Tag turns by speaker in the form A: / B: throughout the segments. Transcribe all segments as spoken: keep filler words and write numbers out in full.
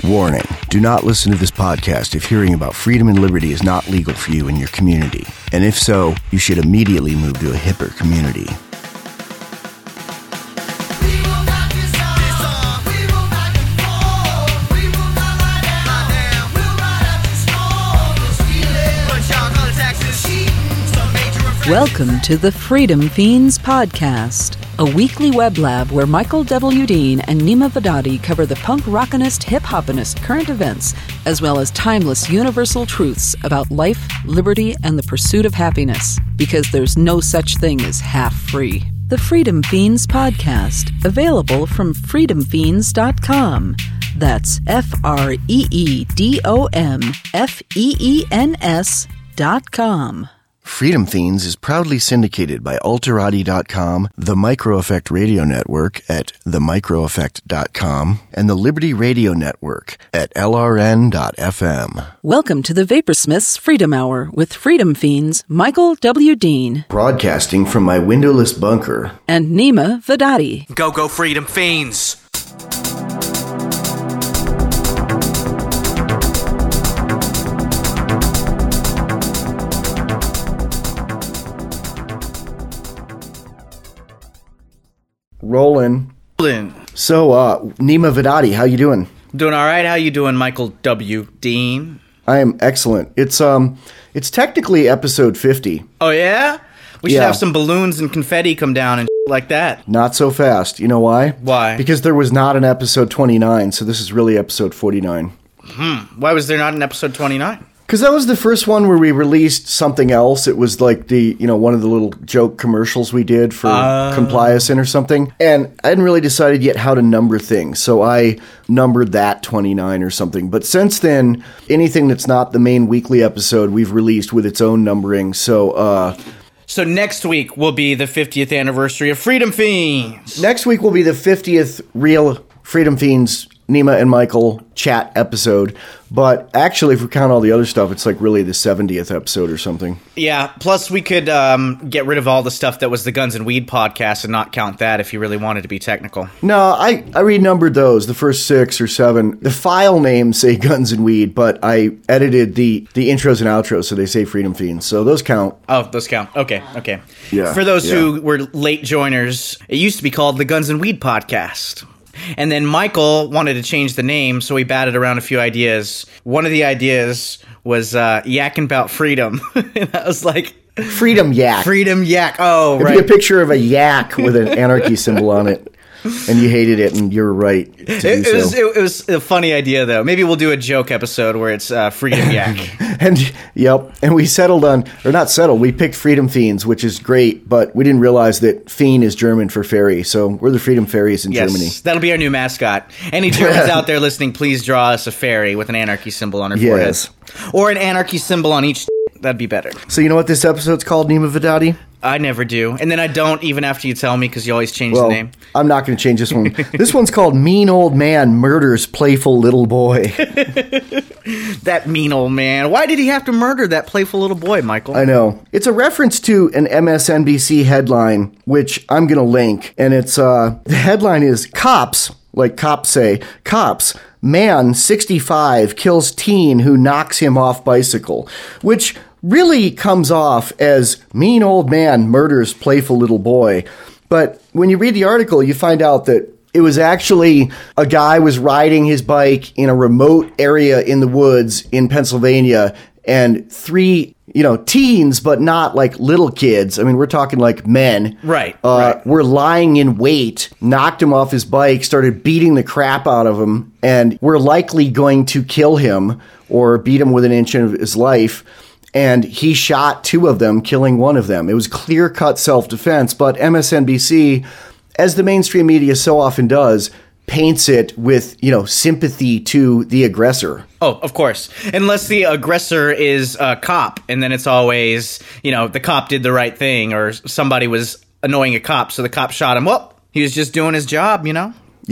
A: Warning, do not listen to this podcast if hearing about freedom and liberty is not legal for you in your community. And if so, you should immediately move to a hipper community.
B: Welcome to the Freedom Fiends Podcast, a weekly web lab where Michael W. Dean and Nima Vadadi cover the punk rockinist, hip-hopinist current events, as well as timeless universal truths about life, liberty, and the pursuit of happiness, because there's no such thing as half-free. The Freedom Fiends Podcast, available from freedom fiends dot com. That's F R E E D O M F E E N S dot com.
A: Freedom Fiends is proudly syndicated by Alterati dot com, the Micro Effect Radio Network at the micro effect dot com, and the Liberty Radio Network at L R N dot F M.
B: Welcome to the Vaporsmiths Freedom Hour with Freedom Fiends Michael W. Dean.
A: Broadcasting from my windowless bunker.
B: And Nima Vadadi.
C: Go, go, Freedom Fiends!
A: Rolling.
C: Rolling.
A: So, uh, Nima Vadadi, how you doing?
C: Doing all right. How you doing, Michael W. Dean?
A: I am excellent. It's um, it's technically episode fifty.
C: Oh yeah, we should
A: Yeah.
C: have some balloons and confetti come down and like that.
A: Not so fast. You know why?
C: Why?
A: Because there was not an episode twenty-nine, so this is really episode forty-nine.
C: Hmm. Why was there not an episode twenty-nine?
A: Because that was the first one where we released something else. It was like the, you know, one of the little joke commercials we did for
C: Uh.
A: Compliacin or something. And I hadn't really decided yet how to number things. So I numbered that twenty-nine or something. But since then, anything that's not the main weekly episode, we've released with its own numbering. So, uh...
C: So next week will be the fiftieth anniversary of Freedom Fiends.
A: Next week will be the fiftieth real Freedom Fiends Nima and Michael chat episode. But actually, if we count all the other stuff, it's like really the seventieth episode or something.
C: Yeah, plus we could um, get rid of all the stuff that was the Guns and Weed podcast and not count that if you really wanted to be technical.
A: No, I, I renumbered those, the first six or seven. The file names say Guns and Weed, but I edited the, the intros and outros so they say Freedom Fiends. So those count.
C: Oh, those count. Okay, okay.
A: Yeah,
C: For those
A: yeah.
C: who were late joiners, it used to be called the Guns and Weed podcast. And then Michael wanted to change the name, so we batted around a few ideas. One of the ideas was uh, yakking about freedom. And I was like...
A: Freedom Yak.
C: Freedom Yak. Oh,
A: It'd
C: right.
A: be a picture of a yak with an anarchy symbol on it. And you hated it, and you're right to do
C: It, it, was,
A: so.
C: it, it was a funny idea, though. Maybe we'll do a joke episode where it's uh, Freedom Yak.
A: And, yep, and we settled on, or not settled, we picked Freedom Fiends, which is great, but we didn't realize that Fiend is German for fairy, so we're the Freedom Fairies in
C: Yes,
A: Germany.
C: that'll be our new mascot. Any Germans out there listening, please draw us a fairy with an anarchy symbol on her
A: Yes.
C: forehead. Or an anarchy symbol on each. That'd be better.
A: So you know what this episode's called, Nima Vadadi?
C: I never do. And then I don't even after you tell me because you always change
A: Well,
C: the name.
A: I'm not going to change this one. This one's called Mean Old Man Murders Playful Little Boy.
C: That mean old man. Why did he have to murder that playful little boy, Michael?
A: I know. It's a reference to an M S N B C headline, which I'm going to link. And it's, uh, the headline is Cops, like cops say, Cops, man sixty-five kills teen who knocks him off bicycle, which really comes off as mean old man murders playful little boy. But when you read the article, you find out that it was actually a guy was riding his bike in a remote area in the woods in Pennsylvania, and three, you know, teens, but not like little kids. I mean, we're talking like men.
C: Right,
A: Uh,
C: right.
A: Were lying in wait, knocked him off his bike, started beating the crap out of him, and were likely going to kill him or beat him with an inch of his life. And he shot two of them, killing one of them. It was clear-cut self-defense, but M S N B C, as the mainstream media so often does, paints it with, you know, sympathy to the aggressor.
C: Oh, of course. Unless the aggressor is a cop, and then it's always, you know, the cop did the right thing, or somebody was annoying a cop, so the cop shot him. Well, he was just doing his job, you know?
A: Yeah.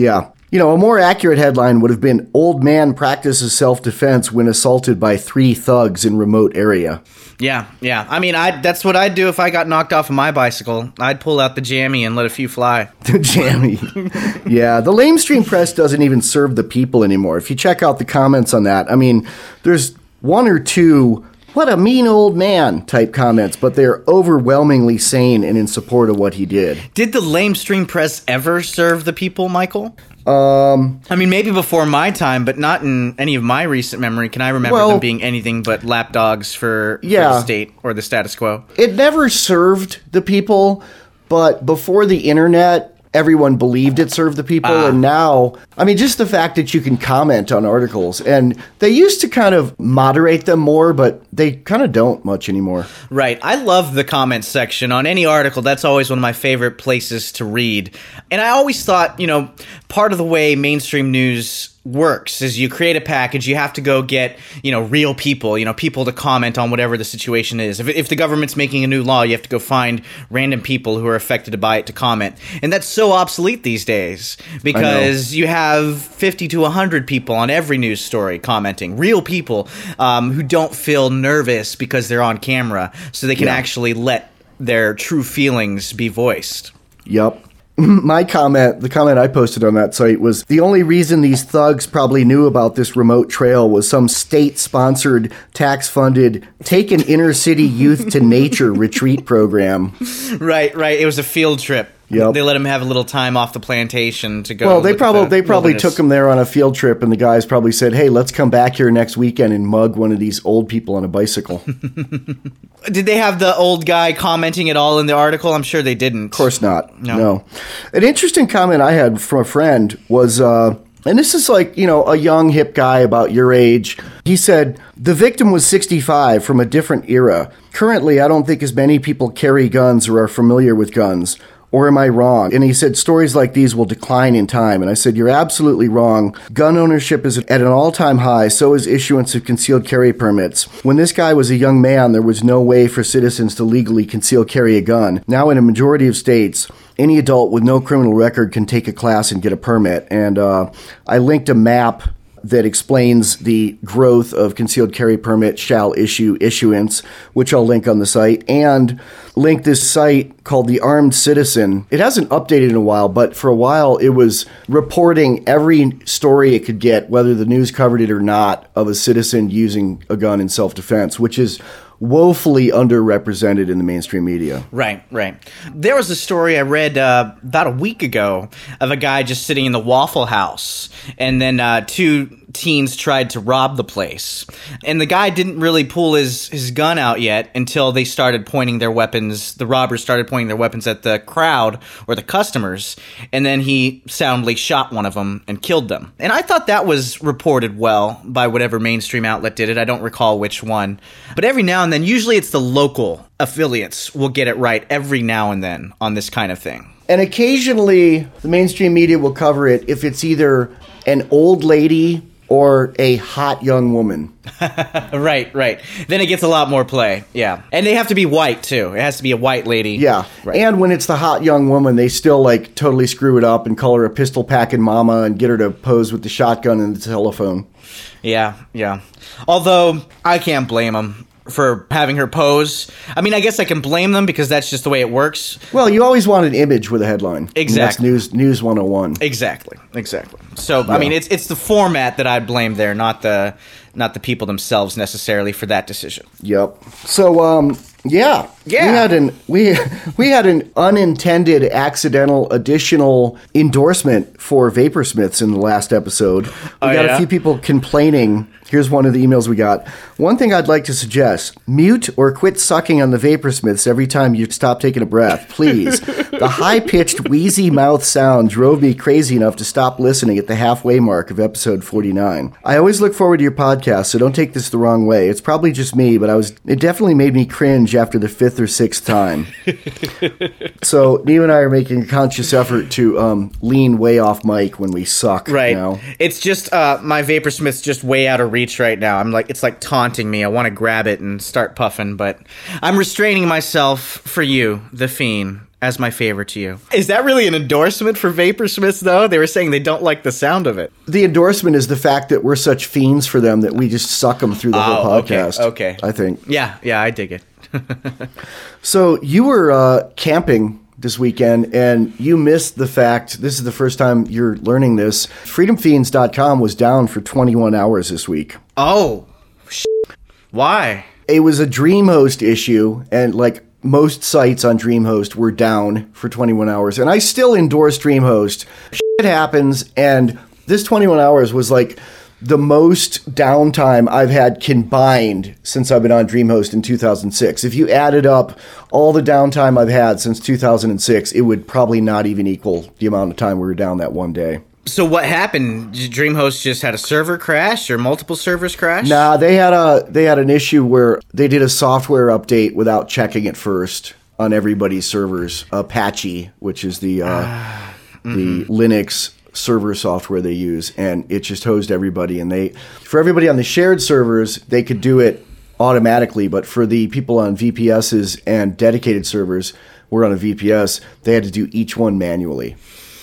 A: You know, a more accurate headline would have been, "Old man practices self-defense when assaulted by three thugs in remote area."
C: Yeah, yeah. I mean, I that's what I'd do if I got knocked off of my bicycle. I'd pull out the jammy and let a few fly.
A: The jammy. Yeah, the lamestream press doesn't even serve the people anymore. If you check out the comments on that, I mean, there's one or two "what a mean old man" type comments, but they're overwhelmingly sane and in support of what he did.
C: Did the lamestream press ever serve the people, Michael?
A: Um,
C: I mean, maybe before my time, but not in any of my recent memory. Can I remember
A: well,
C: them being anything but lapdogs for,
A: yeah,
C: for the state or the status quo?
A: It never served the people, but before the internet, everyone believed it served the people. Uh, and now, I mean, just the fact that you can comment on articles, and they used to kind of moderate them more, but they kind of don't much anymore.
C: Right. I love the comments section on any article. That's always one of my favorite places to read. And I always thought, you know, part of the way mainstream news works is you create a package, you have to go get, you know, real people, you know, people to comment on whatever the situation is. If, if the government's making a new law, you have to go find random people who are affected by it to comment. And that's so obsolete these days because you have fifty to one hundred people on every news story commenting, real people um, who don't feel nervous because they're on camera, so they can yeah. actually let their true feelings be voiced.
A: Yep. My comment, the comment I posted on that site was, the only reason these thugs probably knew about this remote trail was some state-sponsored, tax-funded, take an inner-city youth to nature retreat program.
C: Right, right. It was a field trip.
A: Yep.
C: They let him have a little time off the plantation to go.
A: Well, they probably
C: the
A: they probably
C: wilderness.
A: took him there on a field trip, and the guys probably said, "Hey, let's come back here next weekend and mug one of these old people on a bicycle."
C: Did they have the old guy commenting at all in the article? I'm sure they didn't.
A: Of course not.
C: No.
A: no. An interesting comment I had from a friend was, uh, and this is like, you know, a young, hip guy about your age. He said, "The victim was sixty-five from a different era. Currently, I don't think as many people carry guns or are familiar with guns. Or am I wrong?" And he said, "Stories like these will decline in time." And I said, "You're absolutely wrong. Gun ownership is at an all-time high. So is issuance of concealed carry permits. When this guy was a young man, there was no way for citizens to legally conceal carry a gun. Now, in a majority of states, any adult with no criminal record can take a class and get a permit." And uh, I linked a map that explains the growth of concealed carry permit shall issue issuance, which I'll link on the site, and link this site called The Armed Citizen. It hasn't updated in a while, but for a while it was reporting every story it could get, whether the news covered it or not, of a citizen using a gun in self-defense, which is woefully underrepresented in the mainstream media.
C: Right, right. There was a story I read uh, about a week ago of a guy just sitting in the Waffle House, and then uh, two teens tried to rob the place. And the guy didn't really pull his, his gun out yet until they started pointing their weapons, the robbers started pointing their weapons at the crowd or the customers, and then he soundly shot one of them and killed them. And I thought that was reported well by whatever mainstream outlet did it. I don't recall which one. But every now and then, usually it's the local affiliates will get it right every now and then on this kind of thing.
A: And occasionally, the mainstream media will cover it if it's either an old lady or a hot young woman.
C: Right, right. Then it gets a lot more play, yeah. And they have to be white, too. It has to be a white lady.
A: Yeah,
C: right.
A: And when it's the hot young woman, they still, like, totally screw it up and call her a pistol-packing mama and get her to pose with the shotgun and the telephone.
C: Yeah, yeah. Although, I can't blame them for having her pose. I mean, I guess I can blame them because that's just the way it works.
A: Well, you always want an image with a headline.
C: Exactly.
A: And that's news, news one oh one.
C: Exactly, exactly. So,
A: yeah.
C: I mean, it's it's the format that I'd blame there, not the not the people themselves necessarily for that decision.
A: Yep. So, um, yeah.
C: Yeah.
A: We had an we we had an unintended, accidental, additional endorsement for Vaporsmiths in the last episode. We
C: oh,
A: got
C: yeah?
A: a few people complaining. Here's one of the emails we got. "One thing I'd like to suggest, mute or quit sucking on the Vaporsmiths every time you stop taking a breath, please. The high-pitched, wheezy mouth sound drove me crazy enough to stop listening at the halfway mark of episode forty-nine. I always look forward to your podcast, so don't take this the wrong way. It's probably just me, but I was it definitely made me cringe after the fifth or sixth time." So, Neve and I are making a conscious effort to um, lean way off mic when we suck.
C: Right.
A: Now.
C: It's just, uh, my Vaporsmith's just way out of reach right now. I'm like, it's like taunting me. I want to grab it and start puffing, but I'm restraining myself for you, the fiend, as my favor to you. Is that really an endorsement for Vaporsmiths, though? They were saying they don't like the sound of it.
A: The endorsement is the fact that we're such fiends for them that we just suck them through the
C: Oh,
A: whole podcast.
C: okay, okay.
A: I think.
C: Yeah, yeah, I dig it.
A: So you were uh, camping this weekend, and you missed the fact, this is the first time you're learning this, freedom fiends dot com was down for twenty-one hours this week.
C: Oh, sh- why?
A: It was a DreamHost issue, and like most sites on DreamHost were down for twenty-one hours. And I still endorse DreamHost. Shit happens, and this twenty-one hours was like the most downtime I've had combined since I've been on DreamHost in two thousand six. If you added up all the downtime I've had since two thousand six, it would probably not even equal the amount of time we were down that one day.
C: So what happened? DreamHost just had a server crash or multiple servers crash?
A: Nah, they had a they had an issue where they did a software update without checking it first on everybody's servers. Apache, which is the uh, uh, the mm-hmm. Linux server software they use, and it just hosed everybody. And they, for everybody on the shared servers, they could do it automatically, but for the people on V P Ss and dedicated servers, we're on a V P S, they had to do each one manually.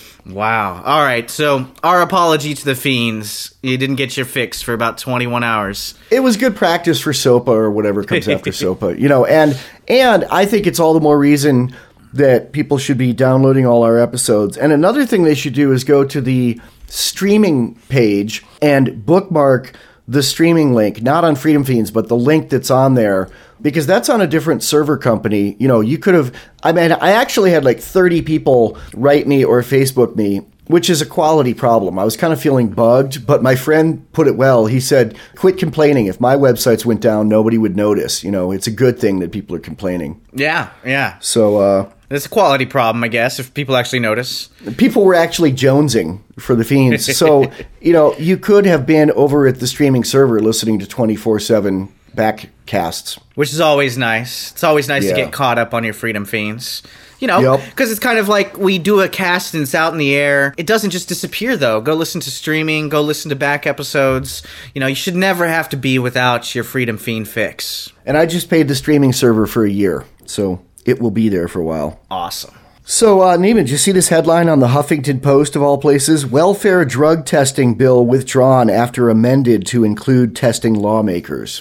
C: Wow. All right. So our apology to the fiends. You didn't get your fix for about twenty-one hours.
A: It was good practice for SOPA or whatever comes after SOPA, you know, and and I think it's all the more reason that people should be downloading all our episodes. And another thing they should do is go to the streaming page and bookmark the streaming link, not on Freedom Fiends, but the link that's on there, because that's on a different server company. You know, you could have, I mean, I actually had like thirty people write me or Facebook me, which is a quality problem. I was kind of feeling bugged, but my friend put it well. He said, quit complaining. If my websites went down, nobody would notice. You know, it's a good thing that people are complaining.
C: Yeah, yeah.
A: So, uh,
C: it's a quality problem, I guess, if people actually notice.
A: People were actually jonesing for the fiends. So, you know, you could have been over at the streaming server listening to twenty-four seven backcasts.
C: Which is always nice. It's always nice
A: Yeah.
C: to get caught up on your Freedom Fiends. You know, because
A: Yep.
C: it's kind of like we do a cast and it's out in the air. It doesn't just disappear, though. Go listen to streaming. Go listen to back episodes. You know, you should never have to be without your Freedom Fiend fix.
A: And I just paid the streaming server for a year, so it will be there for a while.
C: Awesome.
A: So, uh, Neiman, did you see this headline on the Huffington Post, of all places? Welfare drug testing bill withdrawn after amended to include testing lawmakers.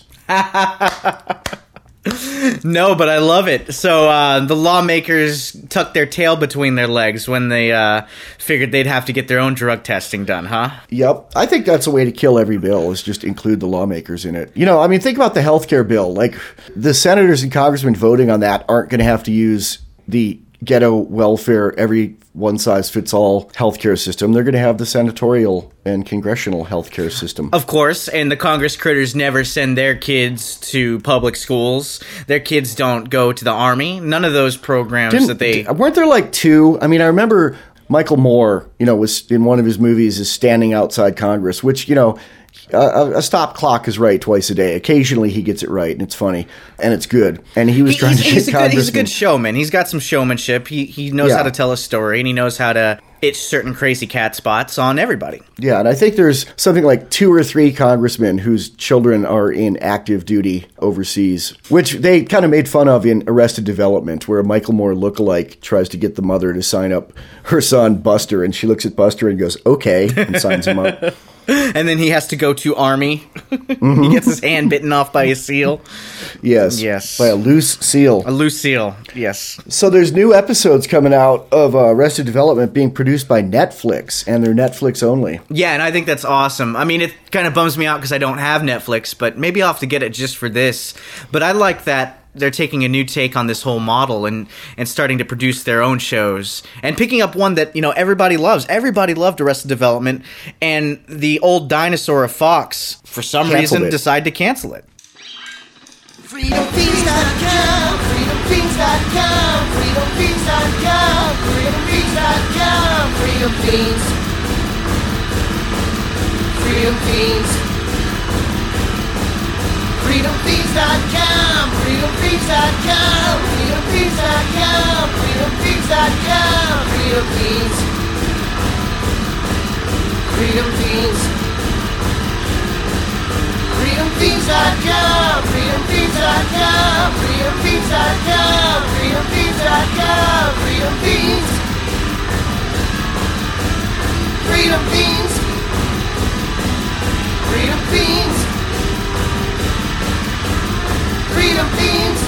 C: No, but I love it. So uh, the lawmakers tucked their tail between their legs when they uh, figured they'd have to get their own drug testing done, huh?
A: Yep. I think that's a way to kill every bill, is just include the lawmakers in it. You know, I mean, think about the healthcare bill. Like, the senators and congressmen voting on that aren't going to have to use the ghetto welfare, every one-size-fits-all healthcare system. They're going to have the senatorial and congressional healthcare system.
C: Of course, and the Congress critters never send their kids to public schools. Their kids don't go to the Army. None of those programs
A: Didn't,
C: that they...
A: Weren't there like two? I mean, I remember Michael Moore, you know, was in one of his movies is standing outside Congress, which, you know, a, a stop clock is right twice a day. Occasionally he gets it right, and it's funny, and it's good. And he was
C: He-
A: trying
C: he's,
A: to
C: he's,
A: get
C: a good, he's a
A: congressmen.
C: good showman. He's got some showmanship. He he knows
A: Yeah.
C: how to tell a story, and he knows how to itch certain crazy cat spots on everybody.
A: Yeah, and I think there's something like two or three congressmen whose children are in active duty overseas, which they kind of made fun of in Arrested Development, where a Michael Moore lookalike tries to get the mother to sign up her son, Buster, and she looks at Buster and goes, okay, and signs him up.
C: And then he has to go to Army.
A: Mm-hmm.
C: He gets his hand bitten off by a seal.
A: Yes.
C: Yes.
A: By a loose seal.
C: A loose seal, yes.
A: So there's new episodes coming out of uh, Arrested Development being produced by Netflix, and they're Netflix only.
C: Yeah, and I think that's awesome. I mean, it kind of bums me out because I don't have Netflix, but maybe I'll have to get it just for this. But I like that they're taking a new take on this whole model and, and starting to produce their own shows and picking up one that, you know, everybody loves. Everybody loved Arrested Development, and the old dinosaur of Fox, for some
A: Canceled
C: reason,
A: it.
C: decided to cancel it.
D: freedom fiends dot com, freedom fiends dot com, freedom fiends dot com, freedom fiends dot com, freedom fiends, freedom fiends, freedom fiends dot com, freedom fiends dot com, freedom fiends dot com, freedom fiends dot com, freedom fiends, freedom fiends. freedom fiends dot com, freedom fiends dot com, freedom fiends dot com, freedom fiends dot com, freedom Freedom Fiends. Freedom Fiends. Freedom Fiends. Freedom Fiends.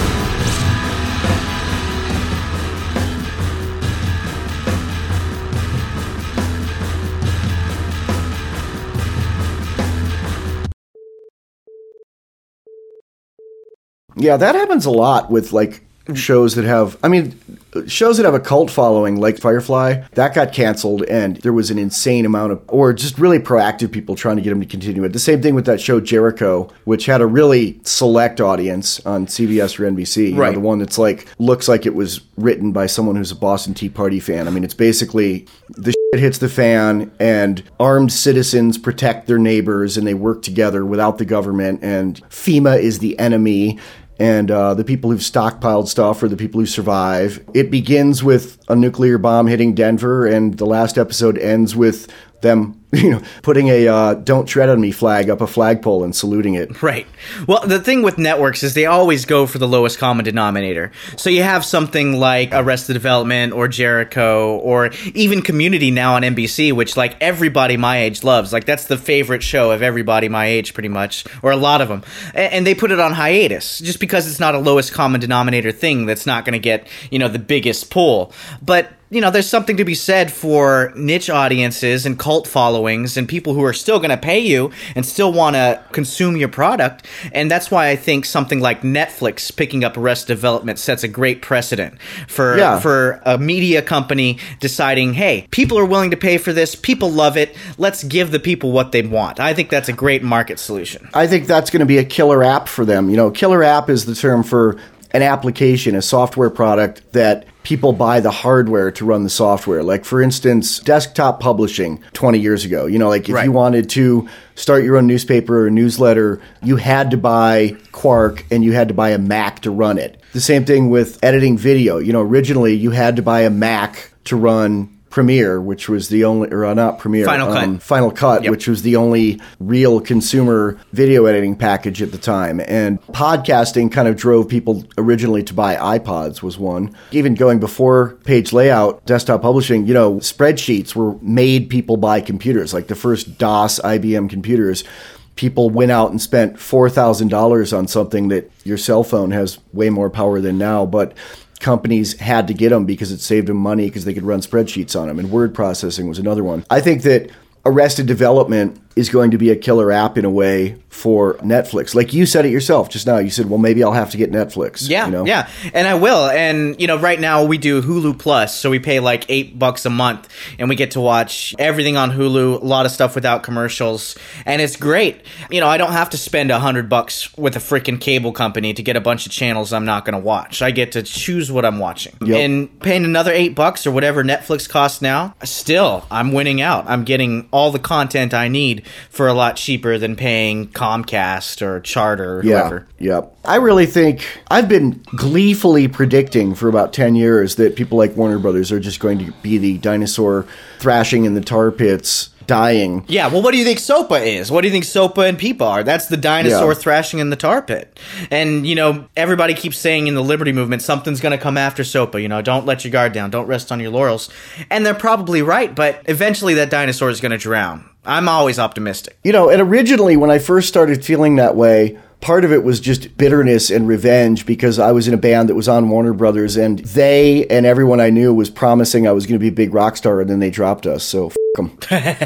A: Yeah, that happens a lot with, like, shows that have, I mean, shows that have a cult following, like Firefly, that got canceled, and there was an insane amount of, or just really proactive people trying to get them to continue it. The same thing with that show Jericho, which had a really select audience on C B S or N B C. You
C: right.
A: know, the one that's like, looks like it was written by someone who's a Boston Tea Party fan. I mean, it's basically, the shit hits the fan, and armed citizens protect their neighbors, and they work together without the government, and FEMA is the enemy. And uh, the people who've stockpiled stuff are the people who survive. It begins with a nuclear bomb hitting Denver, and the last episode ends with them, you know, putting a uh, "Don't Tread on Me" flag up a flagpole and saluting it.
C: Right. Well, the thing with networks is they always go for the lowest common denominator. So you have something like Arrested Development or Jericho or even Community now on N B C, which like everybody my age loves. Like that's the favorite show of everybody my age pretty much, or a lot of them. And they put it on hiatus just because it's not a lowest common denominator thing that's not going to get, you know, the biggest pull. But you know, there's something to be said for niche audiences and cult followings and people who are still going to pay you and still want to consume your product. And that's why I think something like Netflix picking up Arrested Development sets a great precedent for
A: Yeah.
C: for a media company deciding, hey, people are willing to pay for this. People love it. Let's give the people what they want. I think that's a great market solution.
A: I think that's going to be a killer app for them. You know, killer app is the term for an application, a software product that people buy the hardware to run the software. Like, for instance, desktop publishing twenty years ago. You know, like if
C: Right.
A: you wanted to start your own newspaper or newsletter, you had to buy Quark and you had to buy a Mac to run it. The same thing with editing video. You know, originally you had to buy a Mac to run Premiere, which was the only, or uh, not Premiere,
C: Final Cut.
A: um, Final Cut,
C: Yep.
A: which was the only real consumer video editing package at the time. And podcasting kind of drove people originally to buy iPods was one. Even going before page layout, desktop publishing, you know, spreadsheets were made people buy computers, like the first DOS I B M computers. People went out and spent four thousand dollars on something that your cell phone has way more power than now, but companies had to get them because it saved them money because they could run spreadsheets on them, and word processing was another one. I think that Arrested Development is going to be a killer app in a way for Netflix. Like you said it yourself just now. You said, well, maybe I'll have to get Netflix.
C: Yeah,
A: you know?
C: yeah, and I will. And, you know, right now we do Hulu Plus, so we pay like eight bucks a month, and we get to watch everything on Hulu, a lot of stuff without commercials, and it's great. You know, I don't have to spend a hundred bucks with a freaking cable company to get a bunch of channels I'm not going to watch. I get to choose what I'm watching.
A: Yep.
C: And paying another eight bucks or whatever Netflix costs now, still, I'm winning out. I'm getting all the content I need for a lot cheaper than paying Comcast or Charter or whoever.
A: Yeah, yeah. I really think I've been gleefully predicting for about ten years that people like Warner Brothers are just going to be the dinosaur thrashing in the tar pits, dying.
C: Yeah, well, what do you think SOPA is? What do you think SOPA and PEEPA are? That's the dinosaur
A: Yeah.
C: thrashing in the tar pit. And, you know, everybody keeps saying in the Liberty Movement, something's going to come after SOPA. You know, don't let your guard down. Don't rest on your laurels. And they're probably right, but eventually that dinosaur is going to drown. I'm always optimistic.
A: You know, and originally when I first started feeling that way, part of it was just bitterness and revenge because I was in a band that was on Warner Brothers, and they and everyone I knew was promising I was going to be a big rock star, and then they dropped us, so f*** them.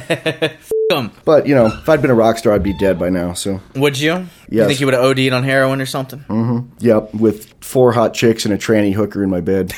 C: Um,
A: But, you know, if I'd been a rock star, I'd be dead by now, so.
C: would you? You
A: Yes.
C: think you would have O D'd on heroin or something?
A: Mm-hmm. Yep, with four hot chicks and a tranny hooker in my bed.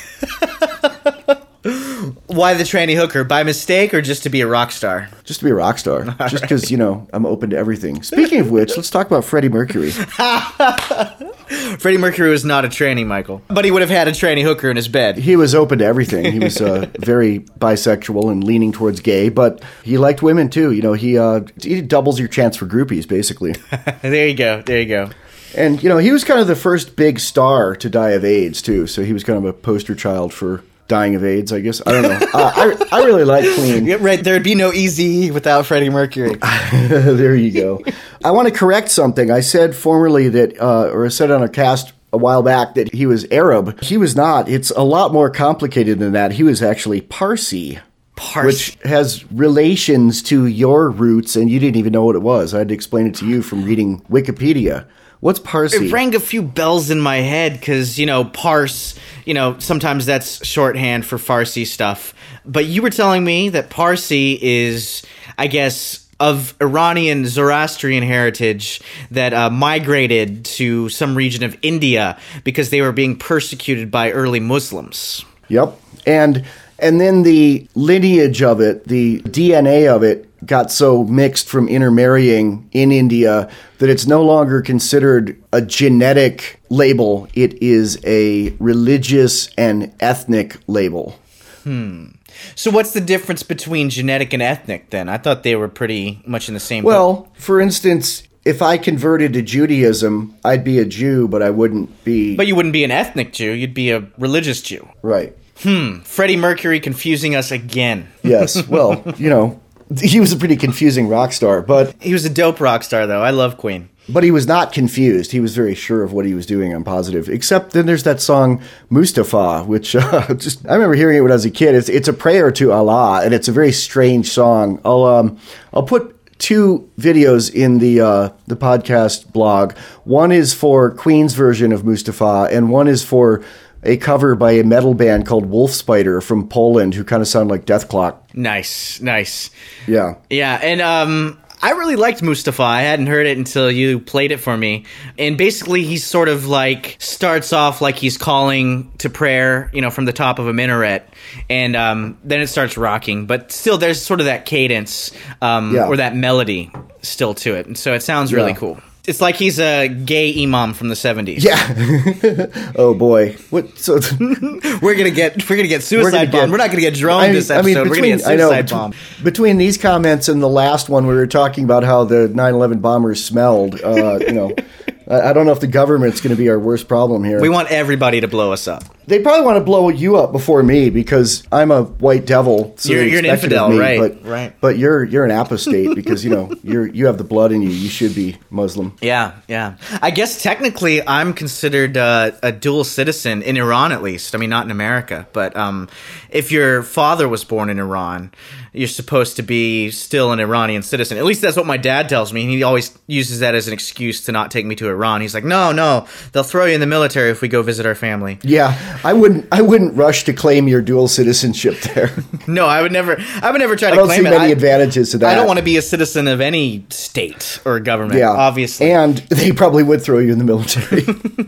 C: Why the tranny hooker? By mistake or just to be a rock star?
A: Just to be a rock star. Just because, you know, I'm open to everything. Speaking of which, let's talk about Freddie Mercury.
C: Freddie Mercury was not a tranny, Michael. But he would have had a tranny hooker in his bed.
A: He was open to everything. He was uh, very bisexual and leaning towards gay, but he liked women too. You know, he uh, he doubles your chance for groupies, basically.
C: There you go. There you go.
A: And, you know, he was kind of the first big star to die of AIDS too, so he was kind of a poster child for dying of AIDS, I guess. I don't know. uh, I, I really like Clean.
C: Yeah, right, there'd be no Eazy-E without Freddie Mercury.
A: There you go. I want to correct something. I said formerly that, uh, or I said on a cast a while back that he was Arab. He was not. It's a lot more complicated than that. He was actually Parsi.
C: Parsi.
A: Which has relations to your roots, and you didn't even know what it was. I had to explain it to you from reading Wikipedia. What's Parsi?
C: It rang a few bells in my head because, you know, Pars, you know, sometimes that's shorthand for Farsi stuff. But you were telling me that Parsi is, I guess, of Iranian Zoroastrian heritage that uh, migrated to some region of India because they were being persecuted by early Muslims.
A: Yep. And and then the lineage of it, the D N A of it, got so mixed from intermarrying in India that it's no longer considered a genetic label. It is a religious and ethnic label.
C: Hmm. So what's the difference between genetic and ethnic then? I thought they were pretty much in the same
A: Well,
C: boat.
A: for instance, if I converted to Judaism, I'd be a Jew, but I wouldn't be...
C: But you wouldn't be an ethnic Jew. You'd be a religious Jew.
A: Right.
C: Hmm. Freddie Mercury confusing us again.
A: Yes. Well, you know, he was a pretty confusing rock star, but...
C: He was a dope rock star, though. I love Queen.
A: But he was not confused. He was very sure of what he was doing, I'm positive. Except then there's that song, Mustafa, which uh, just I remember hearing it when I was a kid. It's it's a prayer to Allah, and it's a very strange song. I'll um I'll put two videos in the uh, the podcast blog. One is for Queen's version of Mustafa, and one is for a cover by a metal band called Wolfspider from Poland, who kind of sound like Deathclock.
C: Nice, nice.
A: Yeah.
C: Yeah, and um, I really liked Mustafa. I hadn't heard it until you played it for me. And basically, he sort of like starts off like he's calling to prayer, you know, from the top of a minaret. And um, then it starts rocking. But still, there's sort of that cadence um,
A: Yeah.
C: or that melody still to it. And so it sounds really
A: Yeah.
C: cool. It's like he's a gay imam from the seventies.
A: Yeah. Oh boy. What? So
C: We're gonna get we're gonna get suicide
A: gonna
C: bombed.
A: get-
C: We're not gonna get droned
A: I mean-
C: this
A: I mean,
C: episode. We're gonna get
A: between- I know,
C: suicide
A: between-
C: bombed.
A: Between these comments and the last one, we were talking about how the nine eleven bombers smelled. Uh, you know, I, I don't know if the government's going to be our worst problem here.
C: We want everybody to blow us up.
A: They probably want to blow you up before me because I'm a white devil. So
C: You're-
A: they
C: you're an
A: expect it of
C: infidel,
A: me,
C: right,
A: But,
C: right.
A: But you're you're an apostate because you know you're you have the blood in you. You should be Muslim.
C: Yeah, yeah. I guess technically I'm considered uh, a dual citizen in Iran, at least. I mean, not in America. But um, if your father was born in Iran, you're supposed to be still an Iranian citizen. At least that's what my dad tells me. He always uses that as an excuse to not take me to Iran. He's like, no, no, they'll throw you in the military if we go visit our family.
A: Yeah, I wouldn't I wouldn't rush to claim your dual citizenship there.
C: No, I would never. I would never try
A: I
C: to
A: don't
C: claim
A: see
C: it.
A: many
C: I,
A: advantages to that.
C: I don't want to be a citizen of any state or government.
A: Yeah,
C: obviously.
A: and they probably would throw you in the military.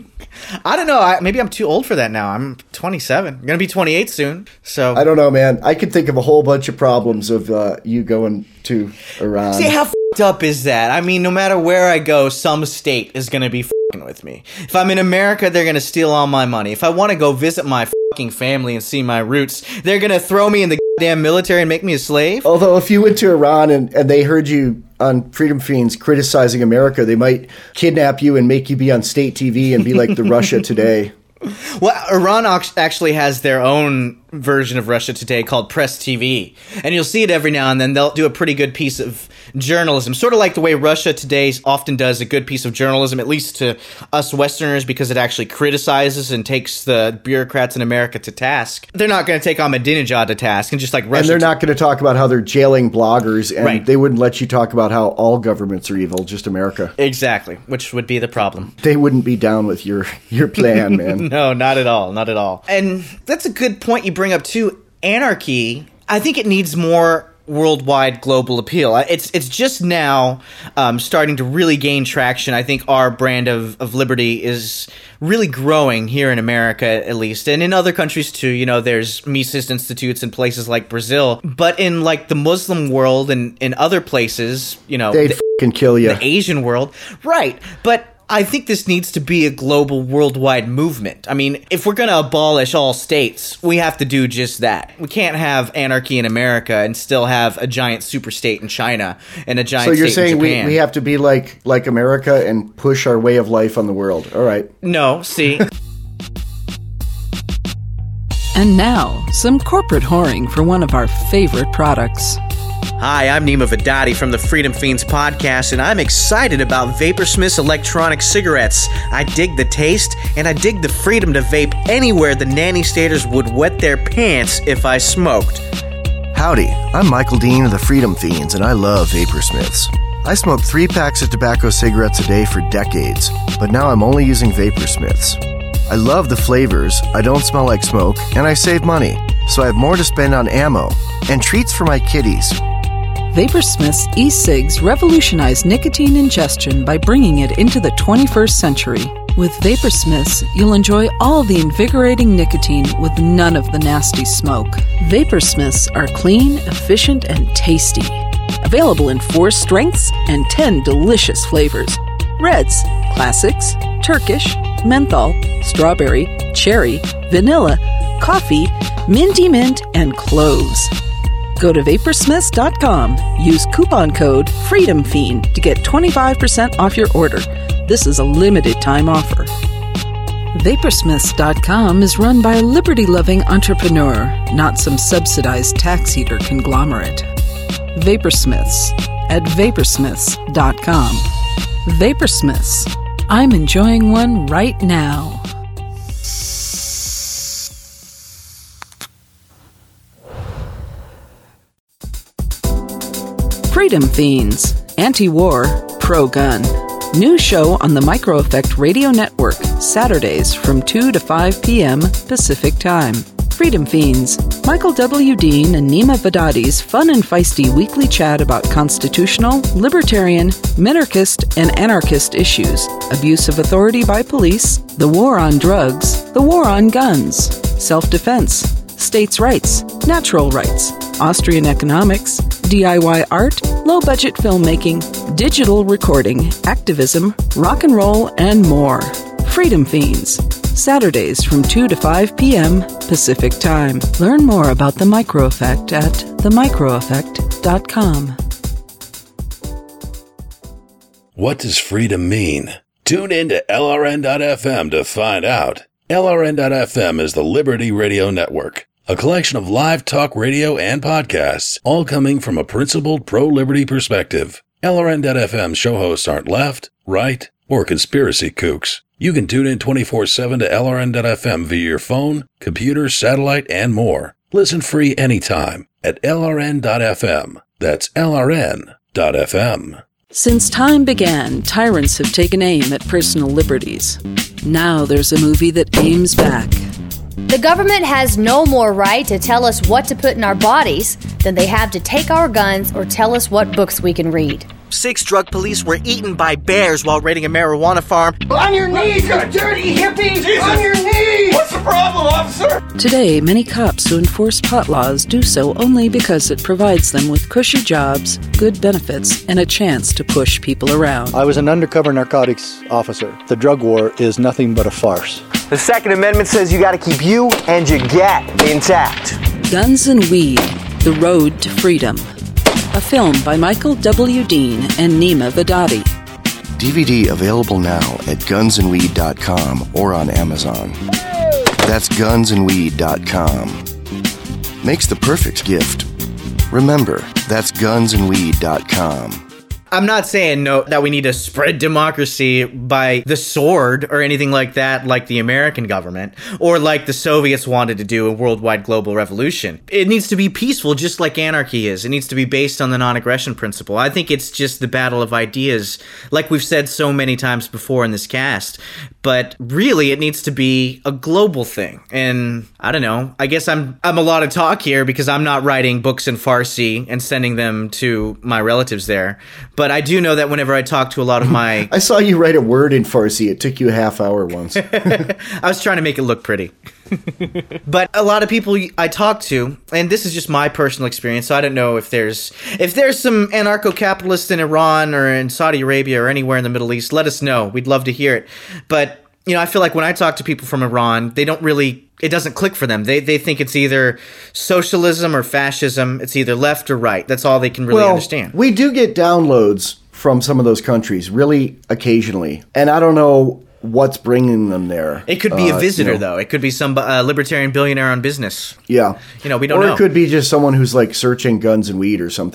C: I don't know. I, maybe I'm too old for that now. I'm twenty-seven. I'm gonna be twenty-eight soon. So
A: I don't know, man. I could think of a whole bunch of problems of uh, you going to Iran.
C: see how f***ed up is that? I mean, no matter where I go, some state is gonna be f***ing with me. If I'm in America, they're gonna steal all my money. If I want to go visit my f***ing family and see my roots, they're gonna throw me in the damn military and make me a slave.
A: Although if you went to Iran and, and they heard you on Freedom Fiends criticizing America, they might kidnap you and make you be on state T V and be like the Russia Today.
C: Well, Iran ac- actually has their own version of Russia Today called Press T V. And you'll see it every now and then. They'll do a pretty good piece of journalism, sort of like the way Russia Today often does a good piece of journalism, at least to us Westerners, because it actually criticizes and takes the bureaucrats in America to task. They're not going to take Ahmadinejad to task and just like Russia
A: And they're
C: T-
A: not going to talk about how they're jailing bloggers, and
C: Right.
A: they wouldn't let you talk about how all governments are evil, just America.
C: Exactly, which would be the problem.
A: They wouldn't be down with your, your plan, man.
C: No, not at all. Not at all. And that's a good point you bring up, too. Anarchy, I think it needs more worldwide global appeal. It's it's just now um, starting to really gain traction. I think our brand of, of liberty is really growing here in America, at least, and in other countries, too. You know, there's Mises Institutes in places like Brazil. But in, like, the Muslim world and in other places, you know...
A: They'd
C: the-
A: fucking kill you.
C: the Asian world. Right. But I think this needs to be a global, worldwide movement. I mean, if we're going to abolish all states, we have to do just that. We can't have anarchy in America and still have a giant super state in China and a giant
A: So you're
C: state in
A: saying we,
C: Japan.
A: we have to be like like America and push our way of life on the world. All right.
C: No, see.
B: And now, some corporate whoring for one of our favorite products.
C: Hi, I'm Nima Vadadi from the Freedom Fiends podcast, and I'm excited about Vaporsmith's electronic cigarettes. I dig the taste, and I dig the freedom to vape anywhere the nanny staters would wet their pants if I smoked.
A: Howdy, I'm Michael Dean of the Freedom Fiends, and I love Vaporsmiths. I smoked three packs of tobacco cigarettes a day for decades, but now I'm only using Vaporsmiths. I love the flavors, I don't smell like smoke, and I save money, so I have more to spend on ammo and treats for my kitties.
B: Vaporsmith's e-cigs revolutionize nicotine ingestion by bringing it into the twenty-first century. With Vaporsmiths, you'll enjoy all the invigorating nicotine with none of the nasty smoke. Vaporsmiths are clean, efficient, and tasty. Available in four strengths and ten delicious flavors. Reds, classics, Turkish, menthol, strawberry, cherry, vanilla, coffee, minty mint, and cloves. Go to vaporsmiths dot com. Use coupon code FREEDOMFIEND to get twenty-five percent off your order. This is a limited time offer. vaporsmiths dot com is run by a liberty-loving entrepreneur, not some subsidized tax eater conglomerate. Vaporsmiths at vaporsmiths dot com. Vaporsmiths. I'm enjoying one right now. Freedom Fiends. Anti-war, pro-gun. New show on the Micro Effect Radio Network, Saturdays from two to five p.m. Pacific Time. Freedom Fiends. Michael W. Dean and Nima Vadadi's fun and feisty weekly chat about constitutional, libertarian, minarchist, and anarchist issues, abuse of authority by police, the war on drugs, the war on guns, self-defense, states' rights, natural rights, Austrian economics, D I Y art, low-budget filmmaking, digital recording, activism, rock and roll, and more. Freedom Fiends. Saturdays from two to five p.m. Pacific Time. Learn more about The Micro Effect at the micro effect dot com.
E: What does freedom mean? Tune in to L R N dot F M to find out. L R N dot F M is the Liberty Radio Network, a collection of live talk radio and podcasts, all coming from a principled pro-liberty perspective. L R N dot F M show hosts aren't left, right, or conspiracy kooks. You can tune in twenty-four seven to L R N dot F M via your phone, computer, satellite, and more. Listen free anytime at L R N dot F M. That's L R N dot F M.
B: Since time began, tyrants have taken aim at personal liberties. Now there's a movie that aims back.
F: The government has no more right to tell us what to put in our bodies than they have to take our guns or tell us what books we can read.
C: Six drug police were eaten by bears while raiding a marijuana farm.
D: On your knees, you dirty hippies! Jesus. On your knees! What's the problem, officer?
B: Today, many cops who enforce pot laws do so only because it provides them with cushy jobs, good benefits, and a chance to push people around.
G: I was an undercover narcotics officer. The drug war is nothing but a farce.
H: The Second Amendment says you gotta keep you and your gat intact.
B: Guns and Weed, The Road to Freedom. A film by Michael W. Dean and Nima Vadadi.
A: D V D available now at guns and weed dot com or on Amazon. That's guns and weed dot com. Makes the perfect gift. Remember, that's guns and weed dot com.
C: I'm not saying no that we need to spread democracy by the sword or anything like that, like the American government, or like the Soviets wanted to do a worldwide global revolution. It needs to be peaceful, just like anarchy is. It needs to be based on the non-aggression principle. I think it's just the battle of ideas, like we've said so many times before in this cast. But really, it needs to be a global thing. And I don't know, I guess I'm I'm a lot of talk here because I'm not writing books in Farsi and sending them to my relatives there. But I do know that whenever I talk to a lot of my...
A: I saw you write a word in Farsi. It took you a half hour once.
C: I was trying to make it look pretty. But a lot of people I talk to, and this is just my personal experience, so I don't know if there's if there's some anarcho-capitalists in Iran or in Saudi Arabia or anywhere in the Middle East, let us know. We'd love to hear it. But, you know, I feel like when I talk to people from Iran, they don't really, it doesn't click for them. They they think it's either socialism or fascism. It's either left or right. That's all they can really
A: well,
C: understand.
A: We do get downloads from some of those countries, really occasionally. And I don't know what's bringing them there.
C: It could be
A: uh,
C: a visitor,
A: you know.
C: though. It could be some uh, libertarian billionaire on business.
A: Yeah.
C: You know, we don't
A: or
C: know.
A: Or it could be just someone who's like searching guns and weed or something.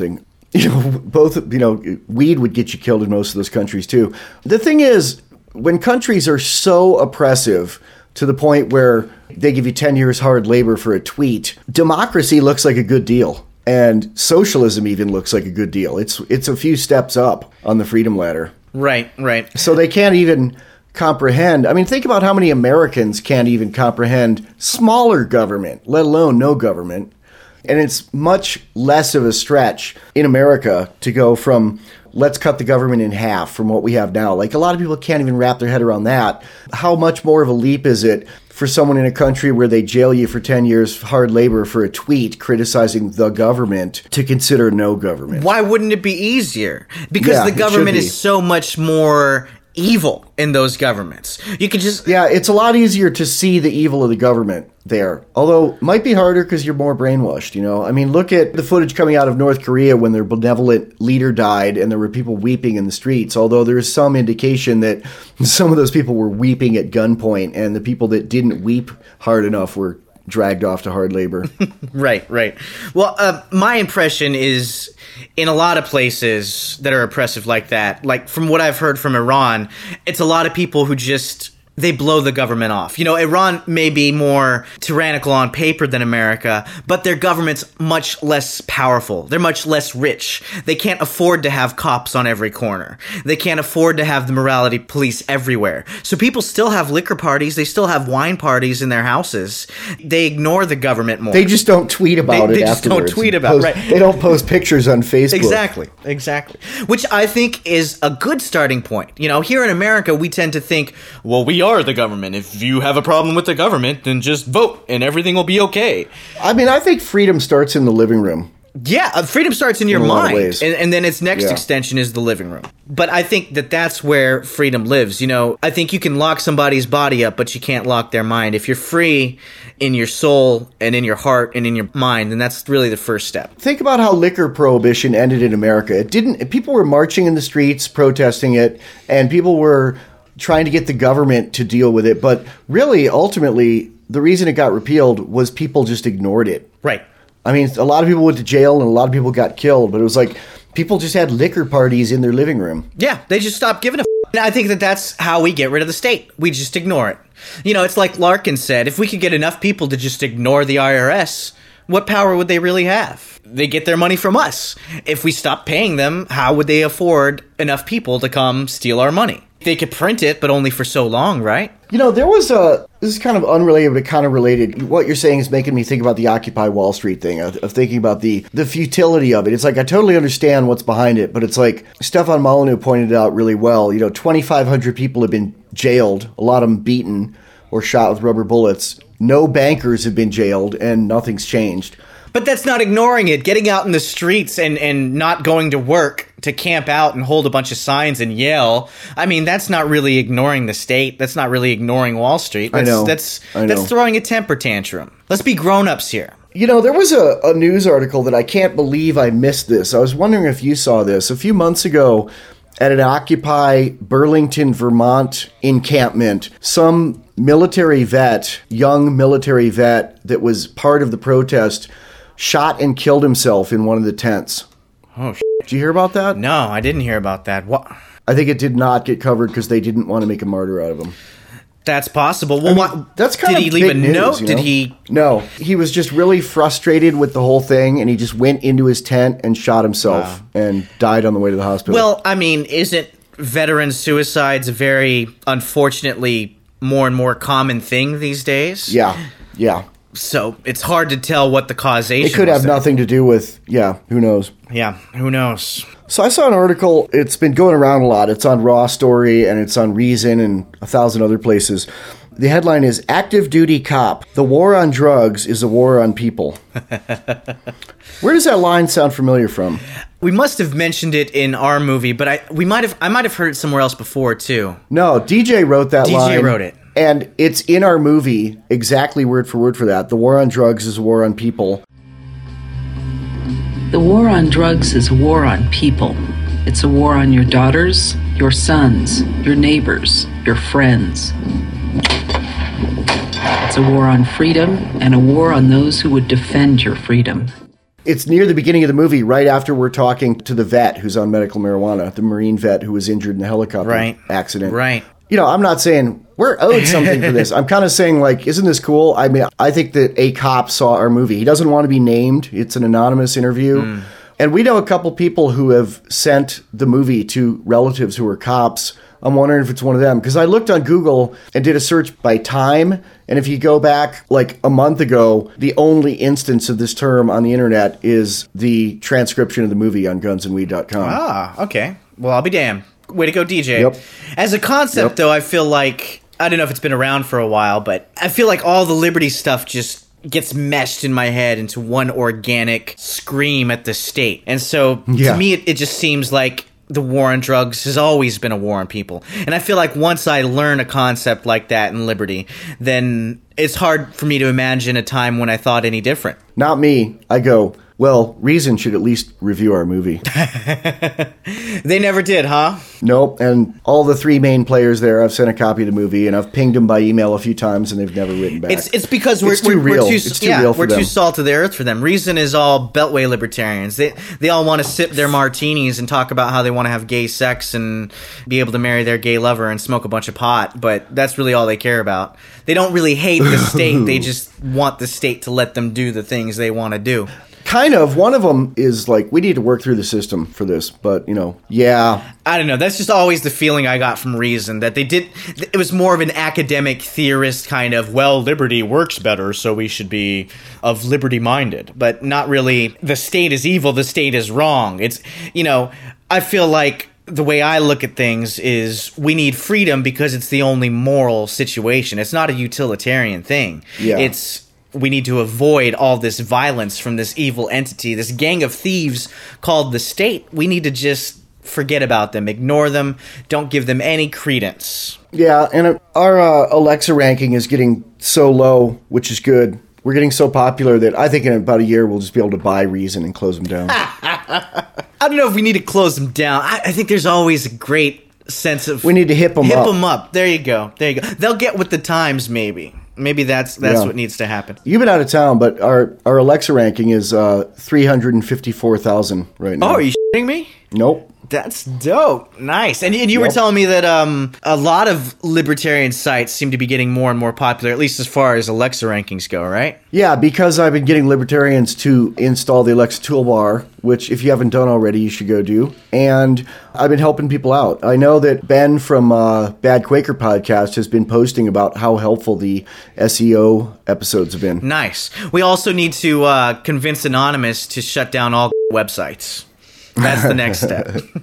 A: You know, both, you know, weed would get you killed in most of those countries too. The thing is, when countries are so oppressive to the point where they give you ten years hard labor for a tweet, democracy looks like a good deal. And socialism even looks like a good deal. It's it's a few steps up on the freedom ladder.
C: Right, right.
A: So they can't even comprehend. I mean, think about how many Americans can't even comprehend smaller government, let alone no government. And it's much less of a stretch in America to go from let's cut the government in half from what we have now. Like, a lot of people can't even wrap their head around that. How much more of a leap is it for someone in a country where they jail you for ten years hard labor for a tweet criticizing the government to consider no government?
C: Why wouldn't it be easier? Because
A: Yeah,
C: the
A: it
C: government
A: should be.
C: is so much more evil in those governments. You could just...
A: Yeah, it's a lot easier to see the evil of the government there. Although, might be harder because you're more brainwashed, you know? I mean, look at the footage coming out of North Korea when their benevolent leader died and there were people weeping in the streets, although there's some indication that some of those people were weeping at gunpoint and the people that didn't weep hard enough were dragged off to hard labor.
C: Right, right. Well, uh, my impression is in a lot of places that are oppressive like that, like from what I've heard from Iran, it's a lot of people who just... they blow the government off. You know, Iran may be more tyrannical on paper than America, but their government's much less powerful. They're much less rich. They can't afford to have cops on every corner. They can't afford to have the morality police everywhere. So people still have liquor parties. They still have wine parties in their houses. They ignore the government more.
A: They just don't tweet about
C: They-
A: it
C: they just don't
A: afterwards.
C: tweet about it,
A: Post-
C: right.
A: They don't post pictures on Facebook.
C: Exactly, exactly. Which I think is a good starting point. You know, here in America, we tend to think, well, we are the government. If you have a problem with the government, then just vote and everything will be okay.
A: I mean, I think freedom starts in the living room.
C: Yeah, uh, freedom starts in your
A: In a lot of
C: mind,
A: ways.
C: and, and then its next
A: Yeah.
C: extension is the living room. But I think that that's where freedom lives. You know, I think you can lock somebody's body up, but you can't lock their mind. If you're free in your soul and in your heart and in your mind, then that's really the first step.
A: Think about how liquor prohibition ended in America. It didn't. People were marching in the streets, protesting it, and people were trying to get the government to deal with it. But really, ultimately, the reason it got repealed was people just ignored it.
C: Right.
A: I mean, a lot of people went to jail and a lot of people got killed, but it was like people just had liquor parties in their living room.
C: Yeah, they just stopped giving a f***. And I think that that's how we get rid of the state. We just ignore it. You know, it's like Larkin said, if we could get enough people to just ignore the I R S, what power would they really have? They get their money from us. If we stop paying them, how would they afford enough people to come steal our money? They could print it, but only for so long, right?
A: You know, there was a, this is kind of unrelated, but kind of related. What you're saying is making me think about the Occupy Wall Street thing, of, of thinking about the, the futility of it. It's like, I totally understand what's behind it, but it's like, Stefan Molyneux pointed it out really well. You know, twenty-five hundred people have been jailed, a lot of them beaten or shot with rubber bullets. No bankers have been jailed, and nothing's changed.
C: But that's not ignoring it. Getting out in the streets and, and not going to work to camp out and hold a bunch of signs and yell. I mean, that's not really ignoring the state. That's not really ignoring Wall Street. That's,
A: I know.
C: That's,
A: I know.
C: that's throwing a temper tantrum. Let's be grown-ups here.
A: You know, there was a, a news article that I can't believe I missed this. I was wondering if you saw this. A few months ago, at an Occupy Burlington, Vermont encampment, some military vet, young military vet that was part of the protest, shot and killed himself in one of the tents.
C: Oh, sh-
A: Did you hear about that?
C: No, I didn't hear about that. What?
A: I think it did not get covered because they didn't want to make a martyr out of him.
C: That's possible. Well, what?
A: That's kind
C: did
A: of
C: he leave
A: big
C: a
A: news,
C: note?
A: you
C: Did
A: know?
C: he?
A: No, he was just really frustrated with the whole thing, and he just went into his tent and shot himself and died on the way to the hospital.
C: Well, I mean, isn't veteran suicides a very, unfortunately, more and more common thing these days?
A: yeah, yeah.
C: So it's hard to tell what the causation.
A: It could
C: was
A: have
C: there.
A: nothing to do with, yeah, who knows.
C: Yeah, who knows?
A: So I saw an article, it's been going around a lot. It's on Raw Story and it's on Reason and a thousand other places. The headline is Active Duty Cop. The war on drugs is a war on people. Where does that line sound familiar from?
C: We must have mentioned it in our movie, but I we might have I might have heard it somewhere else before too.
A: No, D J wrote that
C: D J
A: line.
C: wrote it.
A: And it's in our movie, exactly word for word for that. The war on drugs is a war on people.
B: The war on drugs is a war on people. It's a war on your daughters, your sons, your neighbors, your friends. It's a war on freedom and a war on those who would defend your freedom.
A: It's near the beginning of the movie, right after we're talking to the vet who's on medical marijuana, the Marine vet who was injured in the helicopter
C: right.
A: accident.
C: Right.
A: You know, I'm not saying we're owed something for this. I'm kind of saying, like, isn't this cool? I mean, I think that a cop saw our movie. He doesn't want to be named. It's an anonymous interview. Mm. And we know a couple people who have sent the movie to relatives who are cops. I'm wondering if it's one of them. Because I looked on Google and did a search by time. And if you go back like a month ago, the only instance of this term on the internet is the transcription of the movie on guns and weed dot com.
C: Ah, okay. Well, I'll be damned. Way to go, D J.
A: Yep.
C: As a concept, yep. though, I feel like, I don't know if it's been around for a while, but I feel like all the Liberty stuff just gets meshed in my head into one organic scream at the state. And so,
A: yeah.
C: to me, it, it just seems like the war on drugs has always been a war on people. And I feel like once I learn a concept like that in Liberty, then it's hard for me to imagine a time when I thought any different.
A: Not me. I go, well, Reason should at least review our movie.
C: They never did, huh?
A: Nope. And all the three main players there, I've sent a copy of the movie, and I've pinged them by email a few times, and they've never written back.
C: It's it's because we're,
A: it's too
C: we're,
A: real.
C: we're too,
A: it's too
C: yeah,
A: real for
C: we're
A: them.
C: too salt of the earth for them. Reason is all Beltway libertarians. They they all want to sip their martinis and talk about how they want to have gay sex and be able to marry their gay lover and smoke a bunch of pot, but that's really all they care about. They don't really hate the state. They just want the state to let them do the things they want to do.
A: Kind of. One of them is like, we need to work through the system for this, but, you know, yeah.
C: I don't know. That's just always the feeling I got from Reason, that they did, it was more of an academic theorist kind of, well, liberty works better, so we should be of liberty-minded, but not really, the state is evil, the state is wrong. It's, you know, I feel like the way I look at things is we need freedom because it's the only moral situation. It's not a utilitarian thing.
A: Yeah.
C: It's, we need to avoid all this violence from this evil entity, this gang of thieves called the state. We need to just forget about them, ignore them, don't give them any credence.
A: Yeah, and our uh, Alexa ranking is getting so low, which is good. We're getting so popular that I think in about a year we'll just be able to buy Reason and close them down.
C: I don't know if we need to close them down. I, I think there's always a great sense of...
A: We need to hip them
C: hip
A: up.
C: Hip them up. There you go. There you go. They'll get with the times, maybe. Maybe that's that's
A: yeah.
C: what needs to happen.
A: You've been out of town, but our, our Alexa ranking is uh, three hundred fifty-four thousand right now.
C: Oh, are you shitting me?
A: Nope.
C: That's dope. Nice. And, and you yep. were telling me that um, a lot of libertarian sites seem to be getting more and more popular, at least as far as Alexa rankings go, right?
A: Yeah, because I've been getting libertarians to install the Alexa toolbar, which if you haven't done already, you should go do. And I've been helping people out. I know that Ben from uh, Bad Quaker Podcast has been posting about how helpful the S E O episodes have been.
C: Nice. We also need to uh, convince Anonymous to shut down all websites. That's the next step.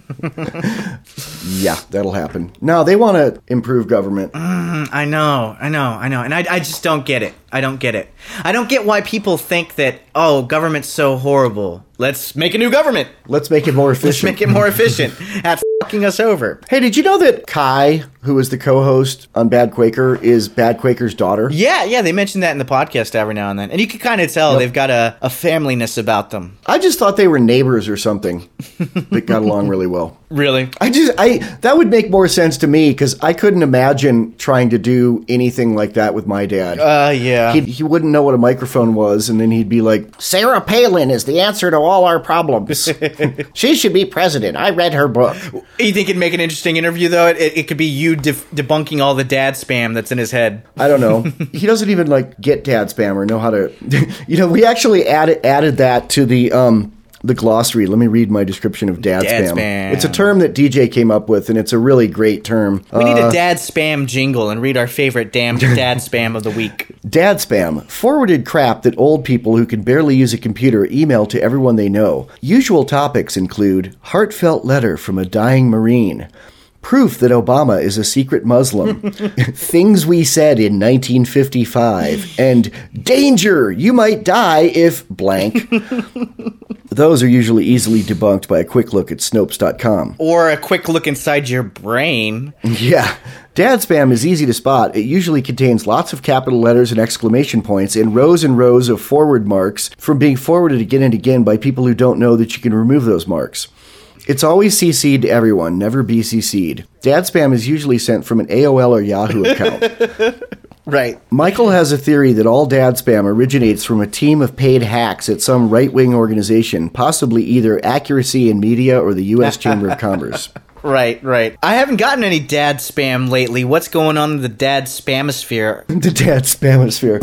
A: Yeah, that'll happen. No, they want to improve government.
C: Mm, I know, I know, I know. And I, I just don't get it. I don't get it. I don't get why people think that, oh, government's so horrible. Let's make a new government.
A: Let's make it more efficient.
C: Let's make it more efficient at fucking us over.
A: Hey, did you know that Kai, who is the co-host on Bad Quaker, is Bad Quaker's daughter?
C: Yeah, yeah, they mention that in the podcast every now and then. And you can kind of tell yep. they've got a, a familyness about them.
A: I just thought they were neighbors or something that got along really well.
C: Really?
A: I just, I that would make more sense to me because I couldn't imagine trying to do anything like that with my dad.
C: Uh, yeah.
A: He'd, he wouldn't know what a microphone was, and then he'd be like, Sarah Palin is the answer to all our problems. She should be president. I read her book.
C: You think it'd make an interesting interview, though? It, it, it could be you def- debunking all the dad spam that's in his head.
A: I don't know. He doesn't even, like, get dad spam or know how to... You know, we actually added added that to the... um. The glossary. Let me read my description of dad,
C: dad
A: spam.
C: spam.
A: It's a term that D J came up with, and it's a really great term.
C: We uh, need a dad spam jingle and read our favorite damn dad spam of the week.
A: Dad spam. Forwarded crap that old people who can barely use a computer email to everyone they know. Usual topics include heartfelt letter from a dying Marine. Proof that Obama is a secret Muslim. Things we said in nineteen fifty-five. And danger! You might die if blank. Those are usually easily debunked by a quick look at Snopes dot com.
C: Or a quick look inside your brain.
A: Yeah. Dad spam is easy to spot. It usually contains lots of capital letters and exclamation points and rows and rows of forward marks from being forwarded again and again by people who don't know that you can remove those marks. It's always C C'd to everyone, never B C C'd. Dad spam is usually sent from an A O L or Yahoo account.
C: Right.
A: Michael has a theory that all dad spam originates from a team of paid hacks at some right-wing organization, possibly either Accuracy in Media or the U S Chamber of Commerce.
C: Right, right. I haven't gotten any dad spam lately. What's going on in the dad spamosphere?
A: The dad spamosphere.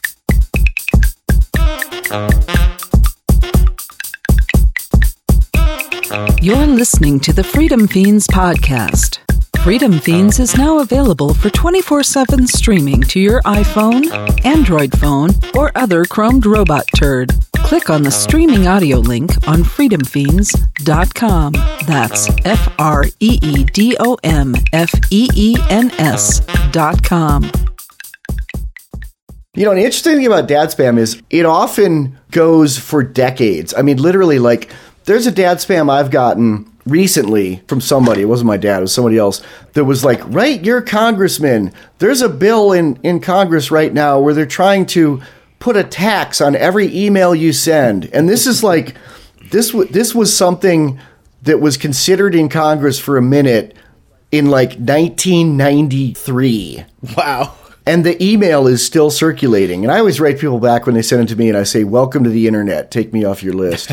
B: You're listening to the Freedom Fiends podcast. Freedom Fiends is now available for twenty-four seven streaming to your iPhone, Android phone, or other chromed robot turd. Click on the streaming audio link on freedom fiends dot com. That's F R E E D O M F E E N S dot com.
A: You know, an interesting thing about dad spam is it often goes for decades. I mean, literally, like, there's a dad spam I've gotten recently from somebody. It wasn't my dad, it was somebody else, that was like, write your congressman. There's a bill in, in Congress right now where they're trying to put a tax on every email you send. And this is like, this, w- this was something that was considered in Congress for a minute in like nineteen ninety-three.
C: Wow.
A: And the email is still circulating. And I always write people back when they send it to me and I say, welcome to the internet. Take me off your list.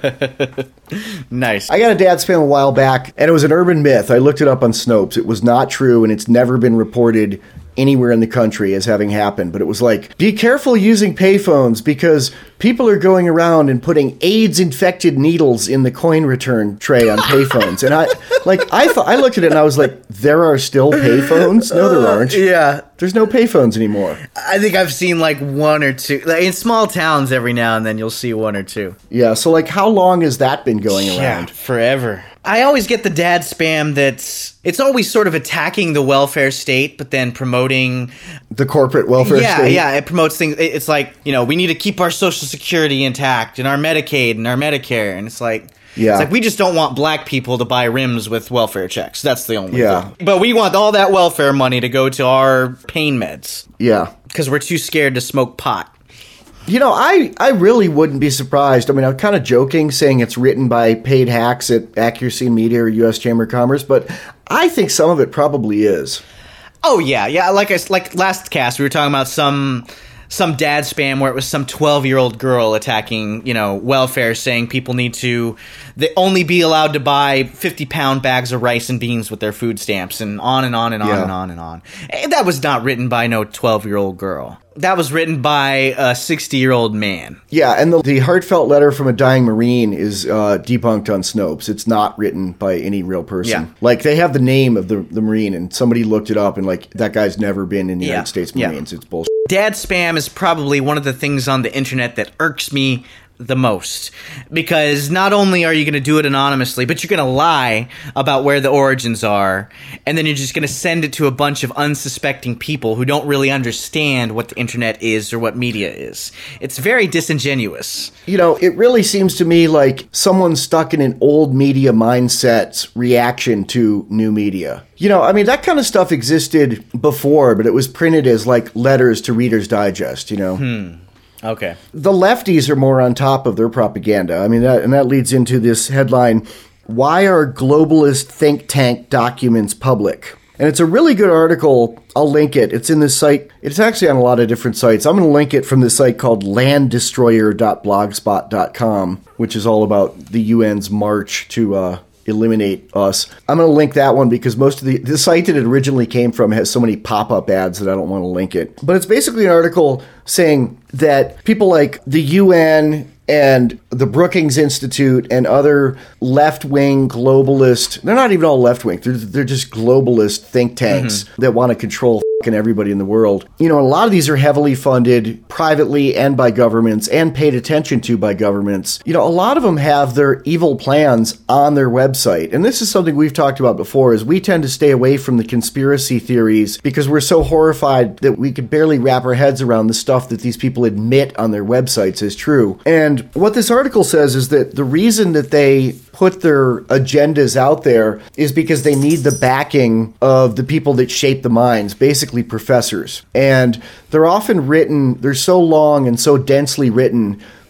C: Nice.
A: I got a dad spam a while back, and it was an urban myth. I looked it up on Snopes. It was not true, and it's never been reported anywhere in the country as having happened. But it was like, be careful using payphones because people are going around and putting AIDS-infected needles in the coin return tray on payphones. And I, like, I thought, I looked at it and I was like, there are still payphones? No, there aren't.
C: Yeah.
A: There's no payphones anymore.
C: I think I've seen like one or two. Like in small towns, every now and then you'll see one or two.
A: Yeah, so like how long has that been going around?
C: Yeah, forever. I always get the dad spam that's, it's always sort of attacking the welfare state, but then promoting
A: the corporate welfare
C: yeah,
A: state.
C: Yeah, it promotes things. It's like, you know, we need to keep our Social Security intact and our Medicaid and our Medicare. And it's like,
A: yeah.
C: It's like we just don't want black people to buy rims with welfare checks. That's the only
A: yeah.
C: thing. But we want all that welfare money to go to our pain meds.
A: Yeah.
C: Because we're too scared to smoke pot.
A: You know, I, I really wouldn't be surprised. I mean, I'm kind of joking saying it's written by paid hacks at Accuracy in Media or U S Chamber of Commerce, but I think some of it probably is.
C: Oh, yeah. Yeah, like I, like last cast, we were talking about some... some dad spam where it was some twelve-year-old girl attacking, you know, welfare, saying people need to they only be allowed to buy fifty-pound bags of rice and beans with their food stamps, and on and on and on
A: yeah.
C: and on and on. And that was not written by no twelve-year-old girl. That was written by a sixty-year-old man.
A: Yeah, and the, the heartfelt letter from a dying Marine is uh, debunked on Snopes. It's not written by any real person.
C: Yeah.
A: Like, they have the name of the, the Marine, and somebody looked it up, and, like, that guy's never been in the
C: Yeah.
A: United States
C: Yeah.
A: Marines. It's bullshit.
C: Dad spam is probably one of the things on the internet that irks me the most, because not only are you going to do it anonymously, but you're going to lie about where the origins are, and then you're just going to send it to a bunch of unsuspecting people who don't really understand what the internet is or what media is. It's very disingenuous.
A: You know, it really seems to me like someone stuck in an old media mindset's reaction to new media. You know, I mean, that kind of stuff existed before, but it was printed as, like, letters to Reader's Digest, you know?
C: Hmm. Okay.
A: The lefties are more on top of their propaganda. I mean, that, and that leads into this headline, Why Are Globalist Think Tank Documents Public? And it's a really good article. I'll link it. It's in this site. It's actually on a lot of different sites. I'm going to link it from this site called land destroyer dot blogspot dot com, which is all about the U N's march to uh, eliminate us. I'm going to link that one because most of the, the site that it originally came from has so many pop-up ads that I don't want to link it. But it's basically an article saying that people like the U N and the Brookings Institute and other left-wing globalist, they're not even all left-wing, they're, they're just globalist think tanks mm-hmm. that want to control fucking everybody in the world. You know, a lot of these are heavily funded privately and by governments and paid attention to by governments. You know, a lot of them have their evil plans on their website. And this is something we've talked about before, is we tend to stay away from the conspiracy theories because we're so horrified that we could barely wrap our heads around the stuff that these people admit on their websites is true. And what this article says is that the reason that they put their agendas out there is because they need the backing of the people that shape the minds, basically professors. And they're often written, they're so long and so densely written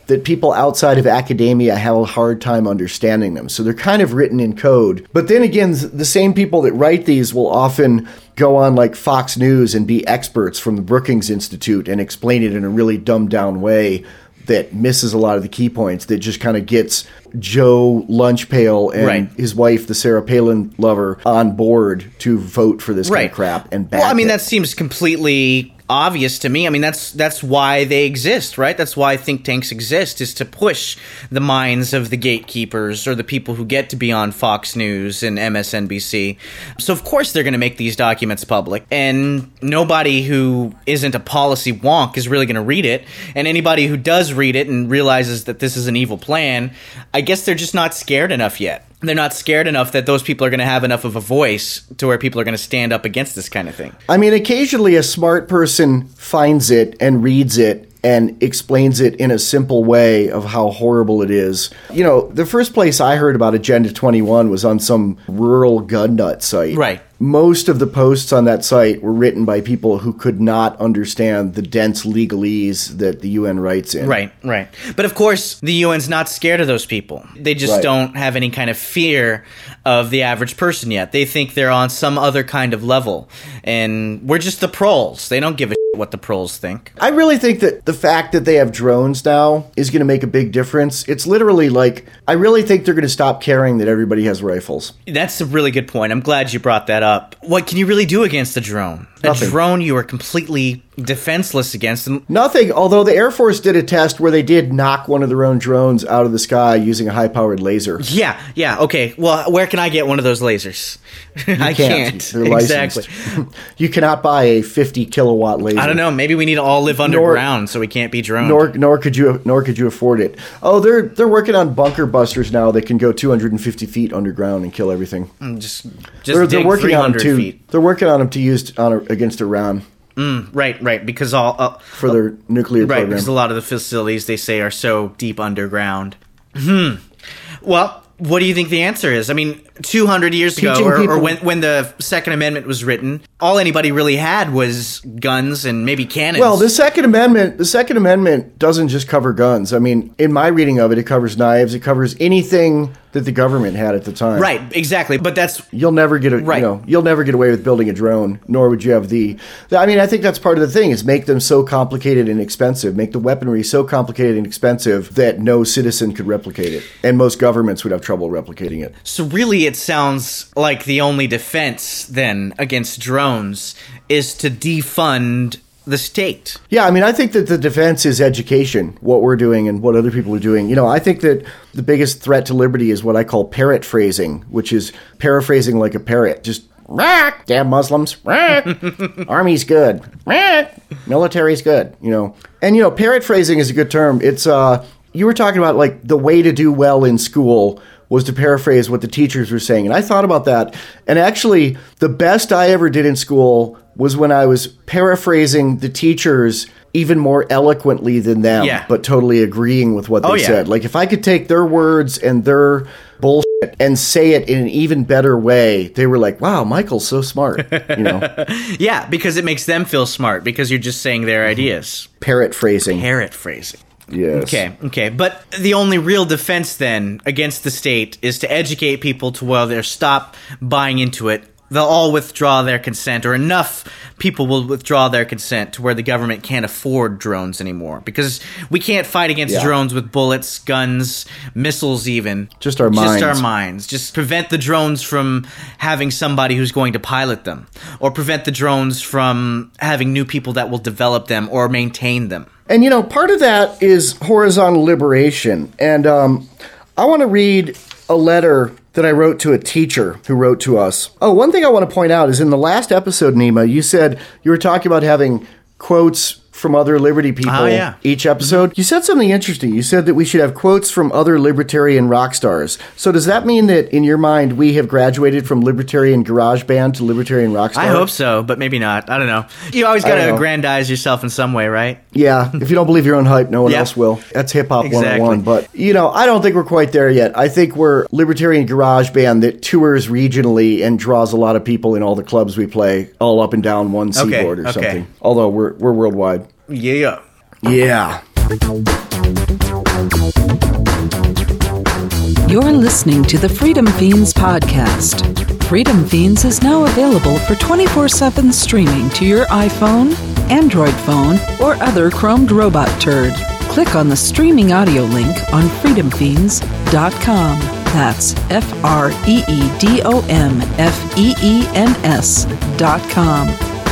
A: that people outside of academia have a hard time understanding them. So they're kind of written in code. But then again, the same people that write these will often go on like Fox News and be experts from the Brookings Institute and explain it in a really dumbed down way that misses a lot of the key points, that just kind of gets Joe Lunchpail and
C: right.
A: his wife, the Sarah Palin lover, on board to vote for this
C: right.
A: kind of crap and back
C: Well, I mean,
A: it.
C: that seems completely obvious to me. I mean, that's that's why they exist, right? That's why think tanks exist, is to push the minds of the gatekeepers or the people who get to be on Fox News and M S N B C. So, of course, they're going to make these documents public, and nobody who isn't a policy wonk is really going to read it, and anybody who does read it and realizes that this is an evil plan, I guess they're just not scared enough yet. They're not scared enough that those people are going to have enough of a voice to where people are going to stand up against this kind of thing.
A: I mean, occasionally a smart person finds it and reads it and explains it in a simple way of how horrible it is. You know, the first place I heard about Agenda twenty-one was on some rural gun nut site.
C: Right.
A: Most of the posts on that site were written by people who could not understand the dense legalese that the U N writes in.
C: Right, right. But of course, the U N's not scared of those people. They just
A: Right.
C: don't have any kind of fear of the average person yet. They think they're on some other kind of level. And we're just the proles. They don't give a shit what the proles think.
A: I really think that the fact that they have drones now is going to make a big difference. It's literally like, I really think they're going to stop caring that everybody has rifles.
C: That's a really good point. I'm glad you brought that up. What can you really do against a drone?
A: Nothing.
C: A drone you are completely defenseless against. And
A: Nothing, although the Air Force did a test where they did knock one of their own drones out of the sky using a high-powered laser.
C: yeah, yeah, okay. Well, where can I get one of those lasers? I can't.
A: They're licensed.
C: Exactly.
A: You cannot buy a fifty kilowatt laser.
C: I don't know. Maybe we need to all live underground so we can't be droned.
A: Nor, nor could you, nor could you afford it. Oh, they're they're working on bunker busters now that can go two hundred fifty feet underground and kill everything.
C: Just, just
A: They're, they're
C: dig
A: working on them to.
C: feet.
A: They're working on them to use on a, against Iran
C: Mm, right, right. Because all uh,
A: for their nuclear
C: right
A: program.
C: because a lot of the facilities they say are so deep underground. Hmm. Well, what do you think the answer is? I mean, two hundred years ago,
A: Teaching
C: or, or
A: people-
C: when when the Second Amendment was written, all anybody really had was guns and maybe cannons.
A: Well, the Second Amendment, the Second Amendment doesn't just cover guns. I mean, in my reading of it, it covers knives. It covers anything that the government had at the time.
C: right, exactly. But that's
A: You'll never get a,
C: Right.
A: you know, you'll never get away with building a drone, nor would you have the, I mean, I think that's part of the thing is make them so complicated and expensive, make the weaponry so complicated and expensive that no citizen could replicate it. And most governments would have trouble replicating it.
C: So really, it sounds like the only defense then against drones is to defund the state.
A: Yeah, I mean, I think that the defense is education, what we're doing and what other people are doing. You know, I think that the biggest threat to liberty is what I call parrot phrasing, which is paraphrasing like a parrot. Just, "Rah, damn Muslims, rah, army's good, rah, military's good," you know. And, you know, parrot phrasing is a good term. It's, uh, you were talking about, like, the way to do well in school was to paraphrase what the teachers were saying. And I thought about that. And actually, the best I ever did in school was when I was paraphrasing the teachers even more eloquently than them,
C: Yeah.
A: but totally agreeing with what they
C: Oh, yeah.
A: said. Like, if I could take their words and their bullshit and say it in an even better way, they were like, wow, Michael's so smart, you know?
C: Yeah, because it makes them feel smart because you're just saying their ideas.
A: Parrot phrasing.
C: Parrot phrasing.
A: Yes.
C: Okay, okay. But the only real defense then against the state is to educate people to where they'll stop buying into it. They'll all withdraw their consent, or enough people will withdraw their consent to where the government can't afford drones anymore. Because we can't fight against
A: Yeah.
C: drones with bullets, guns, missiles even.
A: Just our
C: Just our
A: minds.
C: minds. Just prevent the drones from having somebody who's going to pilot them. Or prevent the drones from having new people that will develop them or maintain them.
A: And, you know, part of that is horizontal liberation. And um, I want to read a letter that I wrote to a teacher who wrote to us. Oh, one thing I want to point out is in the last episode, Nima, you said you were talking about having quotes from other liberty people
C: Oh, yeah.
A: each episode. You said something interesting. You said that we should have quotes from other libertarian rock stars. So does that mean that in your mind we have graduated from libertarian garage band to libertarian rock star?
C: I hope so, but maybe not. I don't know. You always got
A: I don't
C: to
A: know.
C: aggrandize yourself in some way, right?
A: Yeah, if you don't believe your own hype, no one
C: Yeah.
A: else will. That's hip-hop
C: Exactly.
A: one oh one. But, you know, I don't think we're quite there yet. I think we're libertarian garage band that tours regionally and draws a lot of people in all the clubs we play, all up and down one
C: Okay,
A: seaboard or
C: okay.
A: something. Although we're we're worldwide.
C: Yeah.
A: Yeah.
B: You're listening to the Freedom Fiends podcast. Freedom Fiends is now available for twenty-four seven streaming to your iPhone, Android phone, or other chromed robot turd. Click on the streaming audio link on freedom fiends dot com. That's F R E E D O M F E E N S dot com.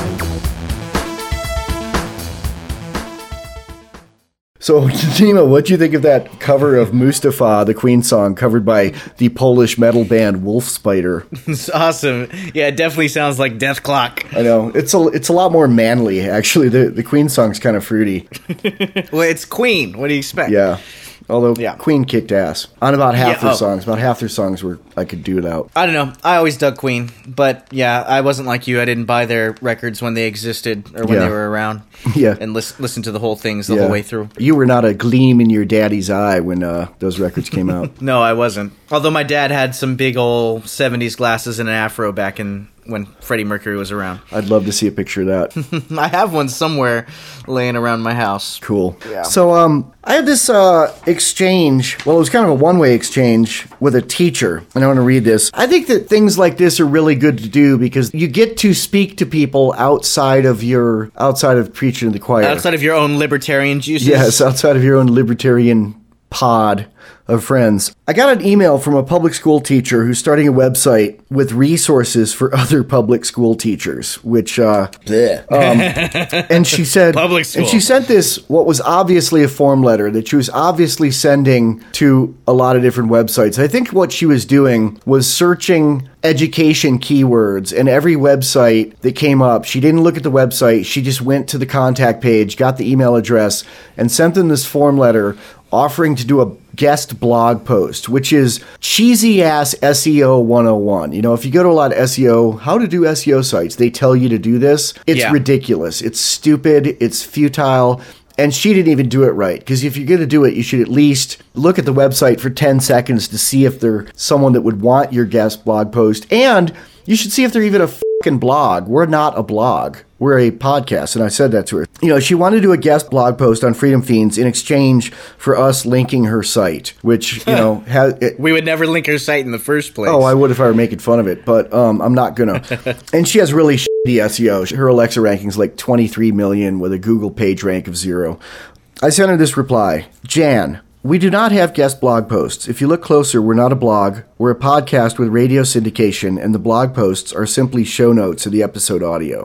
A: So, Nima, what do you think of that cover of Mustafa, the Queen song, covered by the Polish metal band Wolf Spider?
C: It's awesome. Yeah, it definitely sounds like Death Clock.
A: I know. It's a, it's a lot more manly, actually. The, the Queen song's kind of fruity.
C: Well, it's Queen. What do you expect?
A: Yeah. Although
C: yeah.
A: Queen kicked ass on about half
C: yeah,
A: their
C: oh.
A: songs. About half their songs were I could do without.
C: I don't know. I always dug Queen, but yeah, I wasn't like you. I didn't buy their records when they existed or when
A: yeah.
C: they were around.
A: Yeah,
C: and lis- listen to the whole things the
A: yeah.
C: whole way through.
A: You were not a gleam in your daddy's eye when uh, those records came out.
C: No, I wasn't. Although my dad had some big old seventies glasses and an afro back in when Freddie Mercury was around.
A: I'd love to see a picture of that.
C: I have one somewhere laying around my house.
A: Cool.
C: Yeah.
A: So um, I had this uh, exchange, well, it was kind of a one-way exchange with a teacher, and I want to read this. I think that things like this are really good to do because you get to speak to people outside of your, outside of preaching to the choir.
C: Outside of your own libertarian juices.
A: Yes, outside of your own libertarian pod of friends. I got an email from a public school teacher who's starting a website with resources for other public school teachers, which, uh, um, and she said,
C: public school.
A: And she sent this, what was obviously a form letter that she was obviously sending to a lot of different websites. I think what she was doing was searching education keywords, and every website that came up, she didn't look at the website. She just went to the contact page, got the email address, and sent them this form letter offering to do a guest blog post, which is cheesy ass S E O one oh one. You know, if you go to a lot of S E O, how to do S E O sites, they tell you to do this. It's
C: yeah.
A: ridiculous. It's stupid. It's futile. And she didn't even do it right. Because if you're going to do it, you should at least look at the website for ten seconds to see if they're someone that would want your guest blog post. And you should see if they're even a fucking blog. We're not a blog. We're a podcast. And I said that to her. You know, she wanted to do a guest blog post on Freedom Fiends in exchange for us linking her site, which, you know, has... It,
C: we would never link her site in the first place.
A: Oh, I would if I were making fun of it, but um, I'm not gonna. And she has really shitty S E O. Her Alexa ranking's like twenty-three million with a Google page rank of zero. I sent her this reply. Jan, we do not have guest blog posts. If you look closer, we're not a blog. We're a podcast with radio syndication, and the blog posts are simply show notes of the episode audio.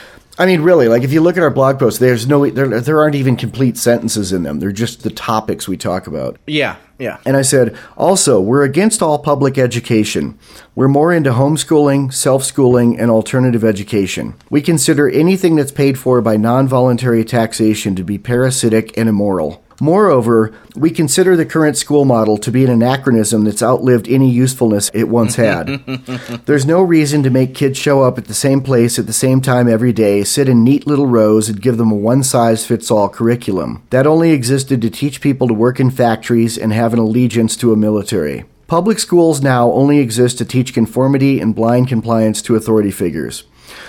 A: I mean, really, like if you look at our blog posts, there's no, there, there aren't even complete sentences in them. They're just the topics we talk about.
C: Yeah, yeah.
A: And I said, also, we're against all public education. We're more into homeschooling, self-schooling, and alternative education. We consider anything that's paid for by non-voluntary taxation to be parasitic and immoral. Moreover, we consider the current school model to be an anachronism that's outlived any usefulness it once had. There's no reason to make kids show up at the same place at the same time every day, sit in neat little rows, and give them a one-size-fits-all curriculum. That only existed to teach people to work in factories and have an allegiance to a military. Public schools now only exist to teach conformity and blind compliance to authority figures.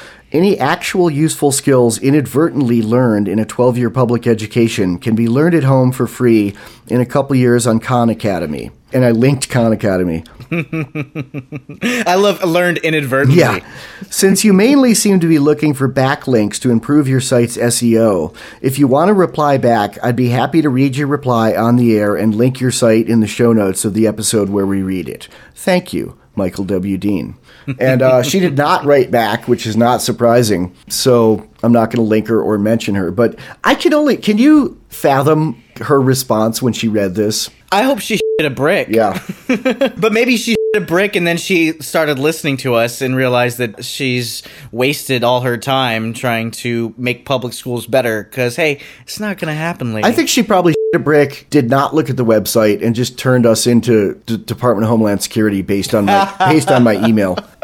A: Any actual useful skills inadvertently learned in a twelve-year public education can be learned at home for free in a couple years on Khan Academy. And I linked Khan Academy.
C: I love learned inadvertently.
A: Yeah. Since you mainly seem to be looking for backlinks to improve your site's S E O, if you want to reply back, I'd be happy to read your reply on the air and link your site in the show notes of the episode where we read it. Thank you, Michael W. Dean. And uh, she did not write back, which is not surprising. So I'm not going to link her or mention her. But I can only, can you fathom her response when she read this?
C: I hope she shit a brick.
A: Yeah.
C: But maybe she shit a brick and then she started listening to us and realized that she's wasted all her time trying to make public schools better. Because, hey, it's not going to happen, lady.
A: I think she probably shit a brick, did not look at the website, and just turned us into D- Department of Homeland Security based on my, based on my email.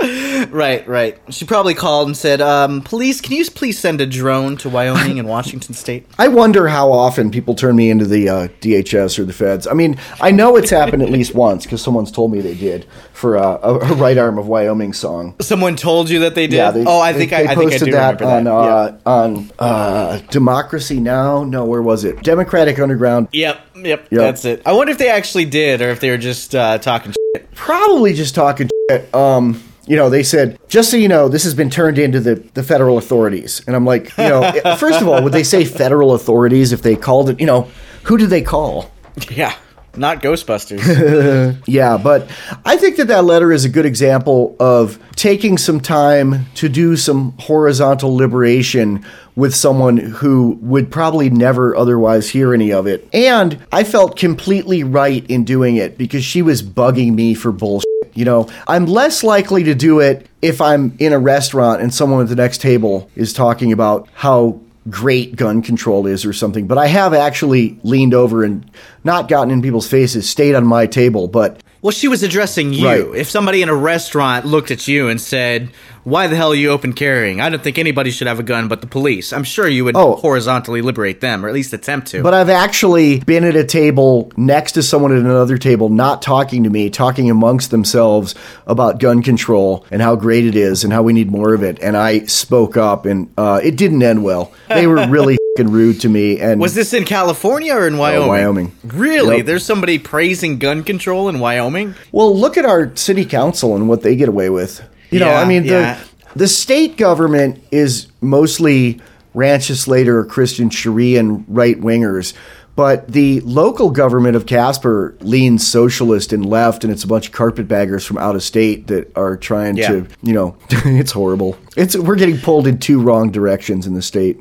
C: Right, right. She probably called and said, um, police, can you please send a drone to Wyoming and Washington State?
A: I wonder how often people turn me into the uh, D H S or the feds. I mean, I know it's happened at least once because someone's told me they did for uh, a, a Right Arm of Wyoming song.
C: Someone told you that they did?
A: Yeah, they,
C: oh, I think
A: they,
C: I,
A: they
C: I think I
A: posted
C: do
A: that
C: remember
A: on,
C: that.
A: uh,
C: yeah.
A: on uh, Democracy Now! No, where was it? Democratic Underground.
C: Yep, yep,
A: Yep.
C: that's it. I wonder if they actually did or if they were just uh, talking shit.
A: Probably just talking shit. Um, you know, they said, just so you know, this has been turned into the, the federal authorities. And I'm like, you know, first of all, would they say federal authorities if they called it, you know, who did they call?
C: Yeah, not Ghostbusters.
A: Yeah, but I think that that letter is a good example of taking some time to do some horizontal liberation with someone who would probably never otherwise hear any of it. And I felt completely right in doing it because she was bugging me for bullshit. You know, I'm less likely to do it if I'm in a restaurant and someone at the next table is talking about how great gun control is or something. But I have actually leaned over and not gotten in people's faces, stayed on my table, but...
C: Well, she was addressing you.
A: Right.
C: If somebody in a restaurant looked at you and said, why the hell are you open carrying? I don't think anybody should have a gun but the police. I'm sure you would
A: Oh.
C: horizontally liberate them, or at least attempt to.
A: But I've actually been at a table next to someone at another table, not talking to me, talking amongst themselves about gun control and how great it is and how we need more of it. And I spoke up, and uh, it didn't end well. They were really f***ing rude to me. And
C: was this in California or in Wyoming?
A: Oh, Wyoming.
C: Really?
A: Yep.
C: There's somebody praising gun control in Wyoming?
A: Well, look at our city council and what they get away with. You know,
C: Yeah,
A: I mean,
C: yeah.
A: the the state government is mostly Rancho Slater or Christian Sharia right wingers, but the local government of Casper leans socialist and left, and it's a bunch of carpetbaggers from out of state that are trying
C: Yeah.
A: to, you know, it's horrible. It's we're getting pulled in two wrong directions in the state.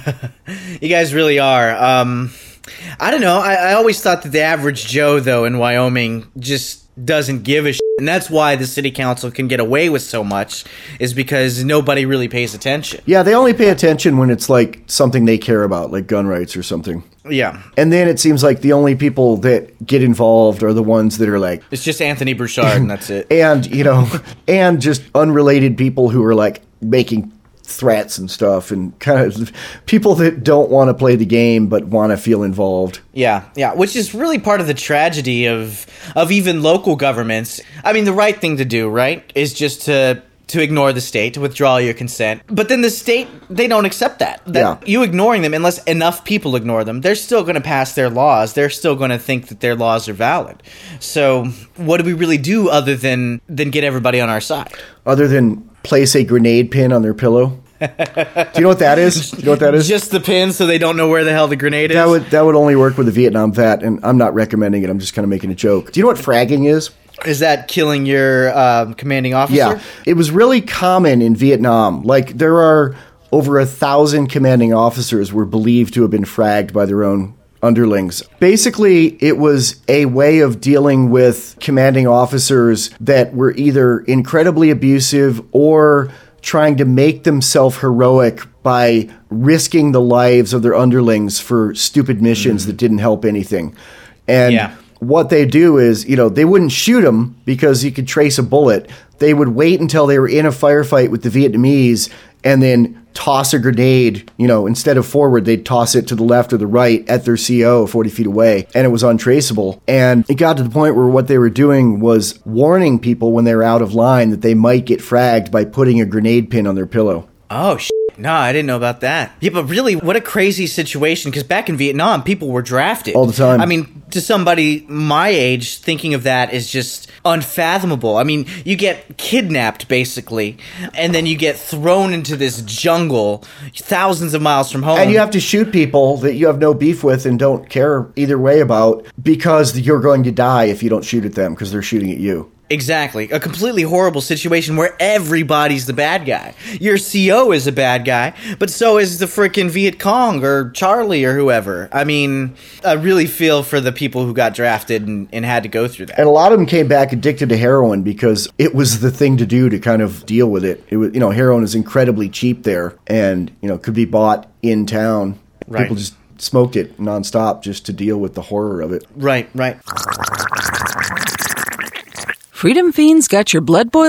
C: You guys really are. Um, I don't know. I, I always thought that the average Joe, though, in Wyoming just doesn't give a shit. And that's why the city council can get away with so much, is because nobody really pays attention.
A: Yeah, they only pay attention when it's like something they care about, like gun rights or something.
C: Yeah.
A: And then it seems like the only people that get involved are the ones that are like,
C: It's just Anthony Bouchard, and that's it.
A: and, you know, and just unrelated people who are like making threats and stuff, and kind of people that don't want to play the game but want to feel involved.
C: Yeah, yeah, which is really part of the tragedy of of even local governments. I mean, the right thing to do, right, is just to to ignore the state, to withdraw your consent. But then the state, they don't accept that. that
A: Yeah.
C: You ignoring them, unless enough people ignore them, they're still going to pass their laws. They're still going to think that their laws are valid. So what do we really do other than than get everybody on our side?
A: Other than place a grenade pin on their pillow. Do you know what that is? Do you know what that is?
C: Just the pin so they don't know where the hell the grenade is?
A: That would that would only work with a Vietnam vet, and I'm not recommending it. I'm just kind of making a joke. Do you know what fragging is?
C: Is that killing your um, commanding officer?
A: Yeah, it was really common in Vietnam. Like, there are over a thousand commanding officers were believed to have been fragged by their own underlings. Basically, it was a way of dealing with commanding officers that were either incredibly abusive or trying to make themselves heroic by risking the lives of their underlings for stupid missions mm-hmm. that didn't help anything. And
C: yeah.
A: what they do is, you know, they wouldn't shoot them because you could trace a bullet. They would wait until they were in a firefight with the Vietnamese and then toss a grenade, you know, instead of forward, they'd toss it to the left or the right at their C O forty feet away, and it was untraceable. And it got to the point where what they were doing was warning people when they were out of line that they might get fragged by putting a grenade pin on their pillow.
C: Oh, shit. No, I didn't know about that. Yeah, but really, what a crazy situation, because back in Vietnam, people were drafted.
A: All the time.
C: I mean, to somebody my age, thinking of that is just unfathomable. I mean, you get kidnapped, basically, and then you get thrown into this jungle thousands of miles from home.
A: And you have to shoot people that you have no beef with and don't care either way about because you're going to die if you don't shoot at them because they're shooting at you.
C: Exactly. A completely horrible situation where everybody's the bad guy. Your C O is a bad guy, but so is the frickin' Viet Cong or Charlie or whoever. I mean, I really feel for the people who got drafted and, and had to go through that.
A: And a lot of them came back addicted to heroin because it was the thing to do to kind of deal with it. It was, you know, heroin is incredibly cheap there and, you know, could be bought in town.
C: Right.
A: People just smoked it nonstop just to deal with the horror of it.
C: Right, right.
B: Freedom Fiends got your blood boiling?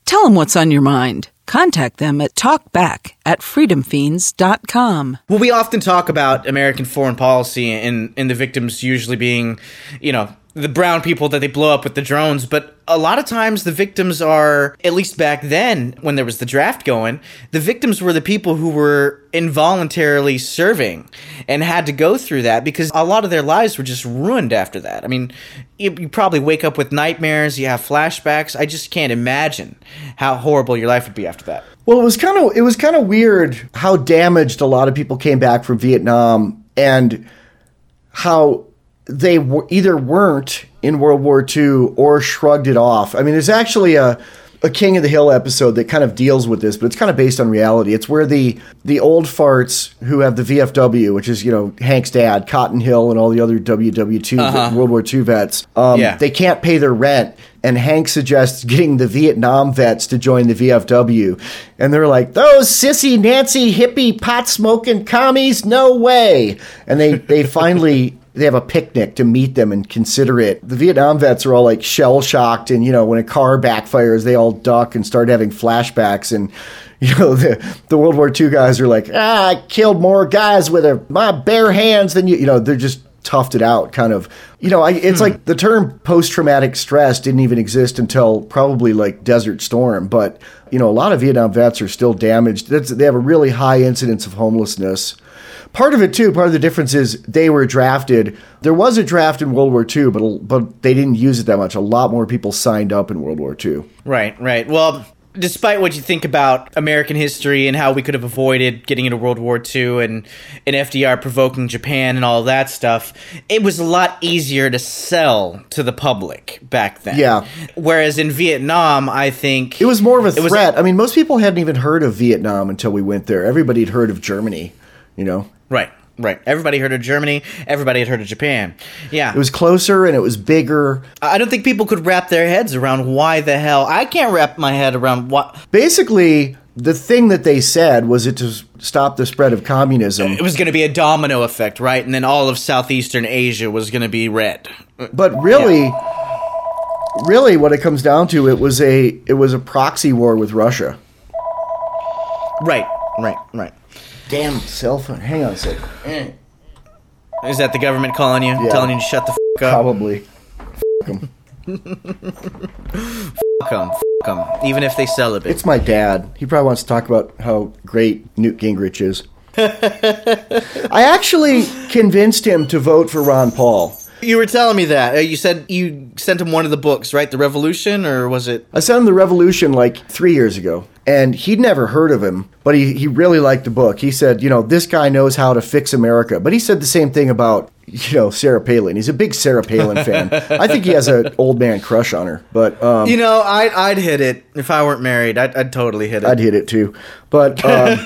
B: Tell them what's on your mind. Contact them at talkback at freedom fiends dot com.
C: Well, we often talk about American foreign policy and, and the victims usually being, you know, the brown people that they blow up with the drones, but a lot of times the victims are, at least back then when there was the draft going, the victims were the people who were involuntarily serving and had to go through that because a lot of their lives were just ruined after that. I mean, you, you probably wake up with nightmares, you have flashbacks. I just can't imagine how horrible your life would be after that.
A: Well, it was kind of it was kind of weird how damaged a lot of people came back from Vietnam and how they w- either weren't in World War Two or shrugged it off. I mean, there's actually a, a King of the Hill episode that kind of deals with this, but it's kind of based on reality. It's where the the old farts who have the V F W, which is, you know, Hank's dad, Cotton Hill, and all the other W W two uh-huh. World War Two vets, um, yeah. they can't pay their rent. And Hank suggests getting the Vietnam vets to join the V F W. And they're like, those sissy, Nancy, hippie, pot-smoking commies? No way. And they, they finally... They have a picnic to meet them and consider it. The Vietnam vets are all like shell shocked, and you know when a car backfires, they all duck and start having flashbacks. And you know the the World War Two guys are like, ah, I killed more guys with a, my bare hands than you. You know they're just toughed it out, kind of. You know, I, it's hmm. like the term post traumatic stress didn't even exist until probably like Desert Storm. But you know a lot of Vietnam vets are still damaged. That's, they have a really high incidence of homelessness. Part of it, too, part of the difference is they were drafted. There was a draft in World War Two, but but they didn't use it that much. A lot more people signed up in World War Two.
C: Right, right. Well, despite what you think about American history and how we could have avoided getting into World War Two and, and F D R provoking Japan and all that stuff, it was a lot easier to sell to the public back then.
A: Yeah.
C: Whereas in Vietnam, I think...
A: It was more of a threat. Was, I mean, most people hadn't even heard of Vietnam until we went there. Everybody had heard of Germany, you know?
C: Right, right. Everybody heard of Germany. Everybody had heard of Japan. Yeah.
A: It was closer and it was bigger.
C: I don't think people could wrap their heads around why the hell. I can't wrap my head around what.
A: Basically, the thing that they said was it to stop the spread of communism.
C: It was going to be a domino effect, right? And then all of Southeastern Asia was going to be red.
A: But really, yeah. really what it comes down to, it was a it was a proxy war with Russia.
C: Right, right, right.
A: Damn cell phone. Hang on a second.
C: Is that the government calling you? Yeah. Telling you to shut the f*** up?
A: Probably. F*** them.
C: F*** them. F*** them. Even if they celebrate.
A: It's my dad. He probably wants to talk about how great Newt Gingrich is. I actually convinced him to vote for Ron Paul.
C: You were telling me that. You said you sent him one of the books, right? The Revolution, or was it?
A: I sent him The Revolution like three years ago. And he'd never heard of him, but he, he really liked the book. He said, you know, this guy knows how to fix America. But he said the same thing about, you know, Sarah Palin. He's a big Sarah Palin fan. I think he has an old man crush on her. But um,
C: you know, I'd, I'd hit it. If I weren't married, I'd, I'd totally hit it.
A: I'd hit it too. But um,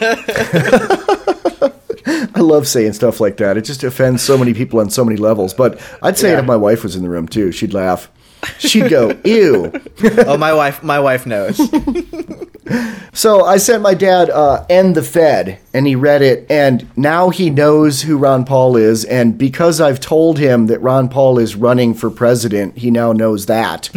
A: I love saying stuff like that. It just offends so many people on so many levels. But I'd say yeah. it if my wife was in the room too. She'd laugh. She'd go, ew.
C: Oh, my wife my wife knows.
A: So I sent my dad uh, End the Fed, and he read it, and now he knows who Ron Paul is, and because I've told him that Ron Paul is running for president, he now knows that.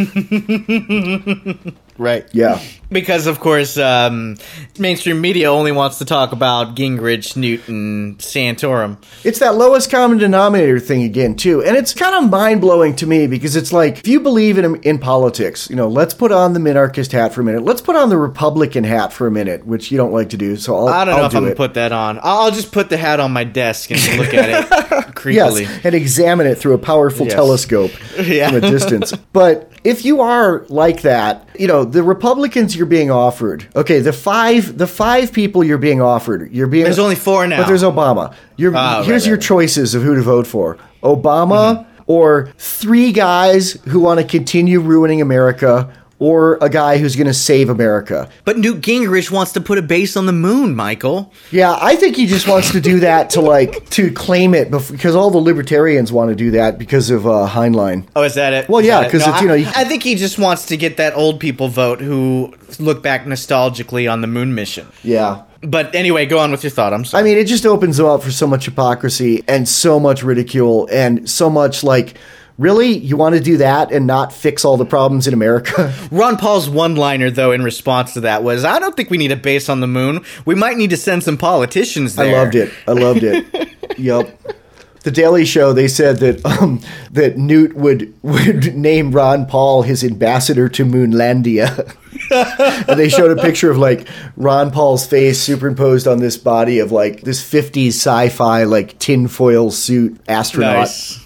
C: Right.
A: Yeah.
C: Because, of course, um, mainstream media only wants to talk about Gingrich, Newton, Santorum.
A: It's that lowest common denominator thing again, too. And it's kind of mind-blowing to me because it's like, if you believe in in politics, you know, let's put on the minarchist hat for a minute. Let's put on the Republican hat for a minute, which you don't like to do, so I'll
C: I don't
A: I'll
C: know if
A: do
C: I'm going
A: it.
C: to put that on. I'll just put the hat on my desk and look at it creepily.
A: Yes, and examine it through a powerful
C: yes.
A: telescope
C: yeah.
A: from a distance. But if you are like that, you know, the Republicans you're being offered, okay, the five the five people you're being offered, you're being...
C: There's only four now.
A: But there's Obama. You're,
C: oh,
A: here's
C: right,
A: your
C: right.
A: choices of who to vote for. Obama mm-hmm. or three guys who want to continue ruining America, or a guy who's going to save America.
C: But Newt Gingrich wants to put a base on the moon, Michael.
A: Yeah, I think he just wants to do that to like to claim it because all the libertarians want to do that because of uh, Heinlein.
C: Oh, is that it?
A: Well,
C: is
A: yeah, because
C: no,
A: it's you know.
C: I,
A: You,
C: I think he just wants to get that old people vote who look back nostalgically on the moon mission.
A: Yeah.
C: But anyway, go on with your thought. I'm sorry.
A: I mean, it just opens them up for so much hypocrisy and so much ridicule and so much like Really? You want to do that and not fix all the problems in America?
C: Ron Paul's one-liner, though, in response to that was, I don't think we need a base on the moon. We might need to send some politicians there.
A: I loved it. I loved it. Yep. The Daily Show, they said that um, that Newt would, would name Ron Paul his ambassador to Moonlandia. And they showed a picture of, like, Ron Paul's face superimposed on this body of, like, this fifties sci-fi, like, tinfoil suit astronaut.
C: Nice.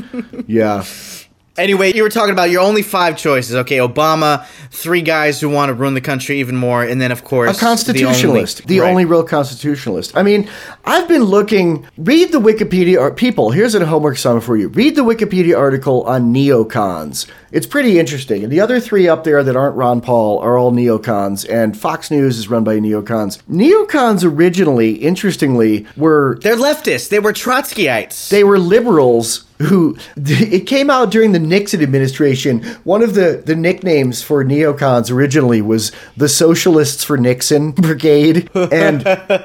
A: Yeah.
C: Anyway, you were talking about your only five choices. Okay, Obama, three guys who want to ruin the country even more, and then, of course,
A: a constitutionalist. The only, the
C: right.
A: only real constitutionalist. I mean, I've been looking, read the Wikipedia, or people, here's a homework assignment for you. Read the Wikipedia article on neocons. It's pretty interesting. And the other three up there that aren't Ron Paul are all neocons, and Fox News is run by neocons. Neocons originally, interestingly, were...
C: They're leftists. They were Trotskyites.
A: They were liberals who... It came out during the Nixon administration. One of the, the nicknames for neocons originally was the Socialists for Nixon Brigade. And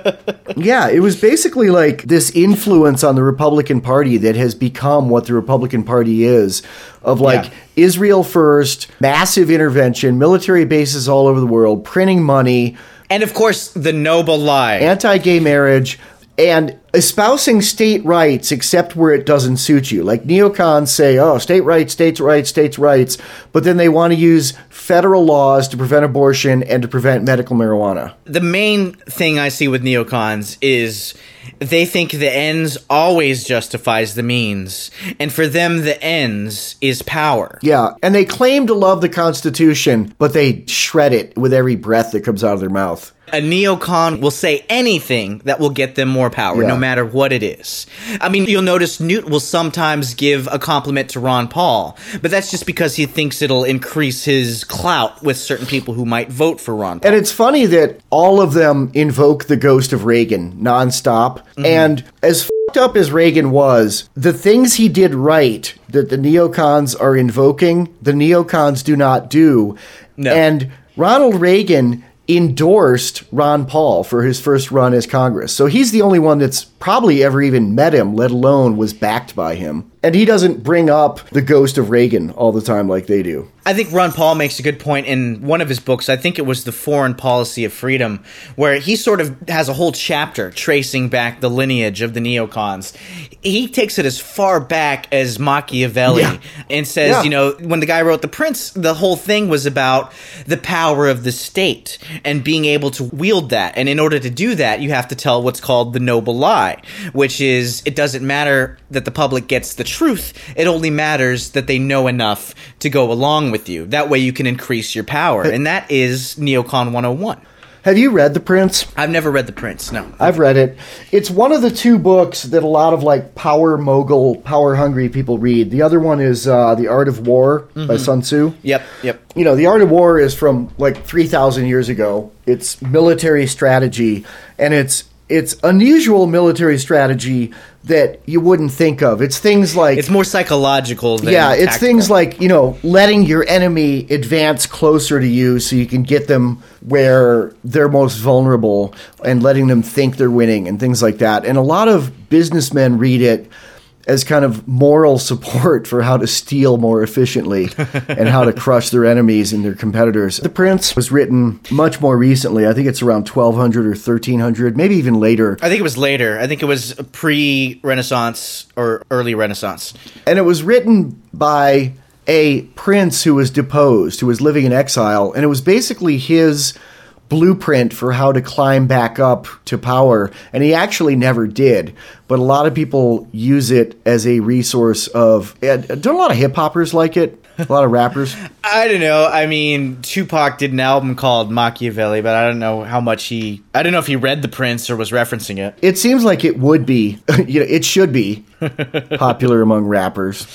A: yeah, it was basically like this influence on the Republican Party that has become what the Republican Party is. Of like... Yeah. Israel first, massive intervention, military bases all over the world, printing money.
C: And, of course, the noble lie.
A: Anti-gay marriage, and espousing state rights except where it doesn't suit you. Like neocons say, oh, state rights, states' rights, states' rights, but then they want to use federal laws to prevent abortion and to prevent medical marijuana.
C: The main thing I see with neocons is they think the ends always justifies the means, and for them the ends is power.
A: Yeah, and they claim to love the Constitution, but they shred it with every breath that comes out of their mouth.
C: A neocon will say anything that will get them more power, yeah. no matter what it is. I mean, you'll notice Newt will sometimes give a compliment to Ron Paul, but that's just because he thinks it'll increase his clout with certain people who might vote for Ron Paul.
A: And it's funny that all of them invoke the ghost of Reagan nonstop, mm-hmm. and as f***ed up as Reagan was, the things he did right that the neocons are invoking, the neocons do not do.
C: No.
A: And Ronald Reagan endorsed Ron Paul for his first run as Congress. So he's the only one that's probably ever even met him, let alone was backed by him. And he doesn't bring up the ghost of Reagan all the time like they do.
C: I think Ron Paul makes a good point in one of his books. I think it was The Foreign Policy of Freedom, where he sort of has a whole chapter tracing back the lineage of the neocons. He takes it as far back as Machiavelli yeah. and says, yeah. you know, when the guy wrote The Prince, the whole thing was about the power of the state and being able to wield that. And in order to do that, you have to tell what's called the noble lie, which is it doesn't matter that the public gets the truth. It only matters that they know enough to go along with you. That way you can increase your power. And that is Neocon one oh one.
A: Have you read The Prince?
C: I've never read The Prince, no.
A: I've read it. It's one of the two books that a lot of like power mogul, power hungry people read. The other one is uh, The Art of War mm-hmm. by Sun Tzu.
C: Yep, yep.
A: You know, The Art of War is from like three thousand years ago. It's military strategy, and it's it's unusual military strategy that you wouldn't think of. It's things like...
C: It's more psychological than
A: Yeah, it's
C: tactical.
A: things like, you know, letting your enemy advance closer to you so you can get them where they're most vulnerable and letting them think they're winning and things like that. And a lot of businessmen read it as kind of moral support for how to steal more efficiently and how to crush their enemies and their competitors. The Prince was written much more recently. I think it's around twelve hundred or thirteen hundred, maybe even later.
C: I think it was later. I think it was pre-Renaissance or early Renaissance.
A: And it was written by a prince who was deposed, who was living in exile, and it was basically his blueprint for how to climb back up to power, and he actually never did. But a lot of people use it as a resource of... Don't a lot of hip-hoppers like it? A lot of rappers?
C: I don't know. I mean, Tupac did an album called Machiavelli, but I don't know how much he... I don't know if he read The Prince or was referencing it.
A: It seems like it would be. You know, it should be popular among rappers.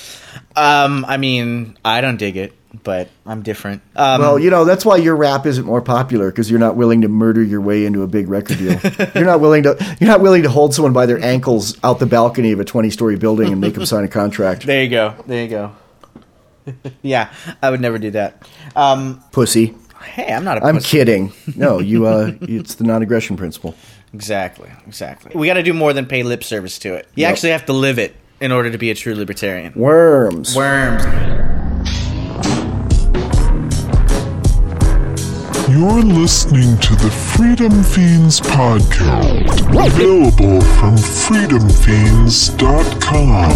C: Um, I mean, I don't dig it, but I'm different. Um,
A: well, you know, that's why your rap isn't more popular, because you're not willing to murder your way into a big record deal. You're not willing to. You're not willing to hold someone by their ankles out the balcony of a twenty-story building and make them sign a contract.
C: There you go. There you go. Yeah, I would never do that. Um,
A: Pussy.
C: Hey, I'm not a
A: I'm
C: pussy.
A: kidding. No, you. Uh, it's the non-aggression principle.
C: Exactly. Exactly. We got to do more than pay lip service to it. You
A: Yep.
C: actually have to live it. in order to be a true libertarian?
A: Worms.
C: Worms.
I: You're listening to the Freedom Fiends podcast, available from freedom fiends dot com.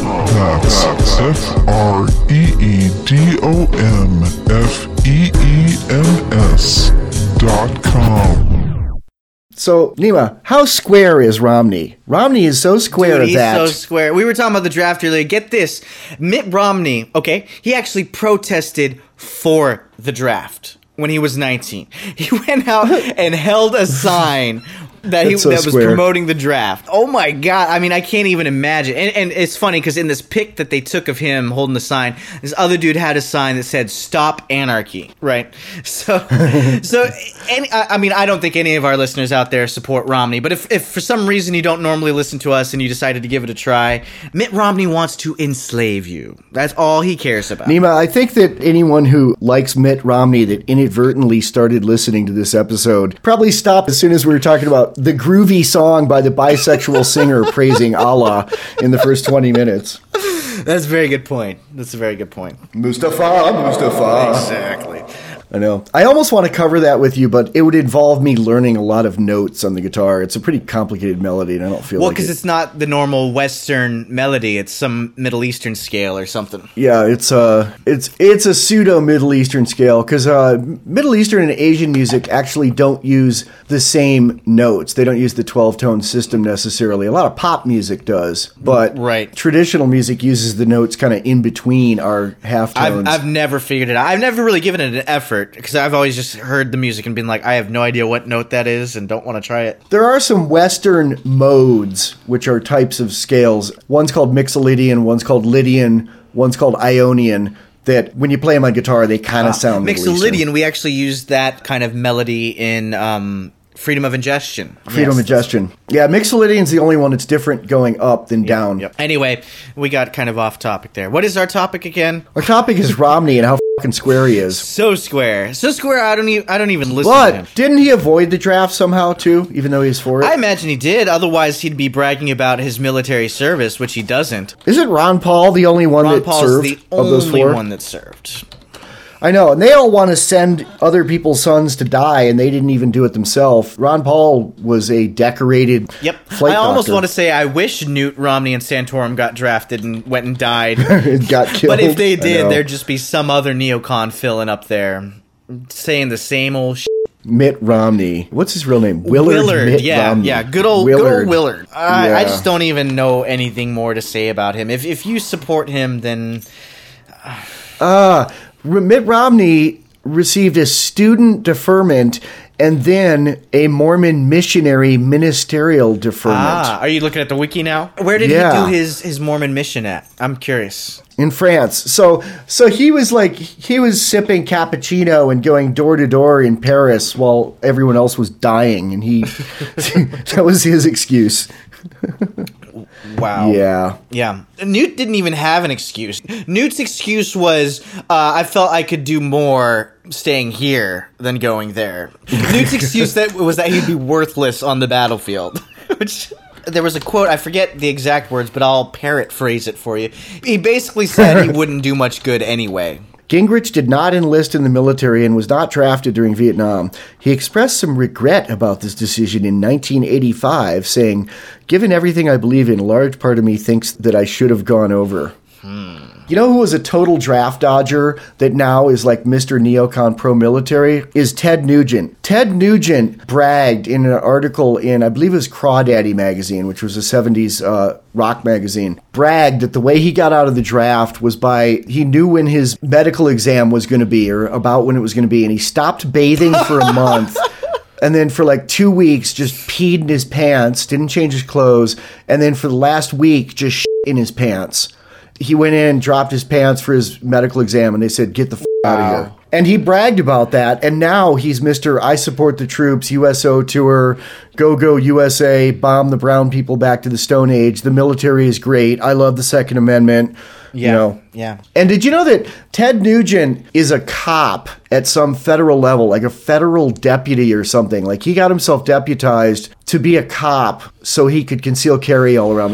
I: That's F R E E D O M F E E N S dot com.
A: So, Nima, how square is Romney? Romney is so square
C: Dude, he's
A: that...
C: so square. We were talking about the draft earlier. Get this. Mitt Romney, okay, he actually protested for the draft when he was nineteen. He went out and held a sign that he
A: so
C: that was
A: square.
C: promoting the draft. Oh my God. I mean, I can't even imagine. And, and it's funny because in this pic that they took of him holding the sign, this other dude had a sign that said "Stop Anarchy," right? So, so any, I I mean, I don't think any of our listeners out there support Romney, but if, if for some reason you don't normally listen to us and you decided to give it a try, Mitt Romney wants to enslave you. That's all he cares about.
A: Nima, I think that anyone who likes Mitt Romney that inadvertently started listening to this episode probably stopped as soon as we were talking about the groovy song by the bisexual singer praising Allah in the first twenty minutes.
C: That's a very good point. That's a very good point.
A: Mustafa, Mustafa.
C: Exactly.
A: I know. I almost want to cover that with you, but it would involve me learning a lot of notes on the guitar. It's a pretty complicated melody, and I don't feel
C: Well,
A: like
C: because
A: it.
C: it's not the normal Western melody. It's some Middle Eastern scale or something.
A: Yeah, it's uh, it's it's a pseudo Middle Eastern scale because uh, Middle Eastern and Asian music actually don't use the same notes. They don't use the twelve tone system necessarily. A lot of pop music does, but
C: Right.
A: traditional music uses the notes kind of in between our half tones.
C: I've, I've never figured it out. I've never really given it an effort because I've always just heard the music and been like, I have no idea what note that is and don't want to try it.
A: There are some Western modes, which are types of scales. One's called Mixolydian, one's called Lydian, one's called Ionian, that when you play them on guitar, they kind of sound Middle Eastern.
C: Mixolydian, we actually used that kind of melody in um, Freedom of Ingestion.
A: Freedom
C: Yes.
A: of Ingestion. Yeah, Mixolydian's the only one that's different going up than down.
C: Yep. Anyway, we got kind of off topic there. What is our topic again?
A: Our topic is Romney and how fucking square he is.
C: So square. So square, I don't even, I don't even listen to him.
A: But didn't he avoid the draft somehow, too, even though he's for it?
C: I imagine he did. Otherwise, he'd be bragging about his military service, which he doesn't.
A: Isn't Ron Paul the only one
C: Ron
A: that
C: Paul's
A: served
C: the
A: of those
C: only
A: four?
C: one that served.
A: I know, and they all want to send other people's sons to die, and they didn't even do it themselves. Ron Paul was a decorated
C: Yep.
A: flight
C: I almost
A: doctor.
C: want to say I wish Newt Romney and Santorum got drafted and went and died.
A: It got killed.
C: But if they
A: I
C: did,
A: know.
C: there'd just be some other neocon filling up there saying the same old shit.
A: Mitt Romney. What's his real name? Willard,
C: Willard,
A: Mitt
C: yeah,
A: Romney.
C: yeah, good old,
A: Willard.
C: good old Willard. I, I
A: Yeah.
C: just don't even know anything more to say about him. If if you support him, then
A: Uh, Mitt Romney received a student deferment and then a Mormon missionary ministerial deferment.
C: ah, are you looking at the wiki now? Where did
A: Yeah.
C: he do his his Mormon mission at? I'm curious.
A: In France. So so he was like he was sipping cappuccino and going door to door in Paris while everyone else was dying, and he that was his excuse.
C: Wow.
A: Yeah.
C: Yeah. Newt didn't even have an excuse. Newt's excuse was, uh, I felt I could do more staying here than going there. Newt's excuse that was that he'd be worthless on the battlefield. Which, there was a quote, I forget the exact words, but I'll paraphrase it for you. He basically said he wouldn't do much good anyway.
A: Gingrich did not enlist in the military and was not drafted during Vietnam. He expressed some regret about this decision in nineteen eighty-five, saying, "Given everything I believe in, a large part of me thinks that I should have gone over." Hmm. You know who was a total draft dodger that now is like Mister Neocon pro-military? Is Ted Nugent. Ted Nugent bragged in an article in, I believe it was Crawdaddy magazine, which was a seventies uh, rock magazine, bragged that the way he got out of the draft was by, he knew when his medical exam was going to be, or about when it was going to be, and he stopped bathing for a month. And then for like two weeks, just peed in his pants, didn't change his clothes. And then for the last week, just shit in his pants. He went in, dropped his pants for his medical exam, and they said, "Get the f*** out of here." And he bragged about that, and now he's Mister I support the troops, U S O tour, go, go U S A, bomb the brown people back to the Stone Age. The military is great. I love the Second Amendment.
C: Yeah,
A: You know.
C: yeah.
A: And did you know that Ted Nugent is a cop at some federal level, like a federal deputy or something? Like he got himself deputized to be a cop so he could conceal carry all around the
C: Why
A: country.
C: the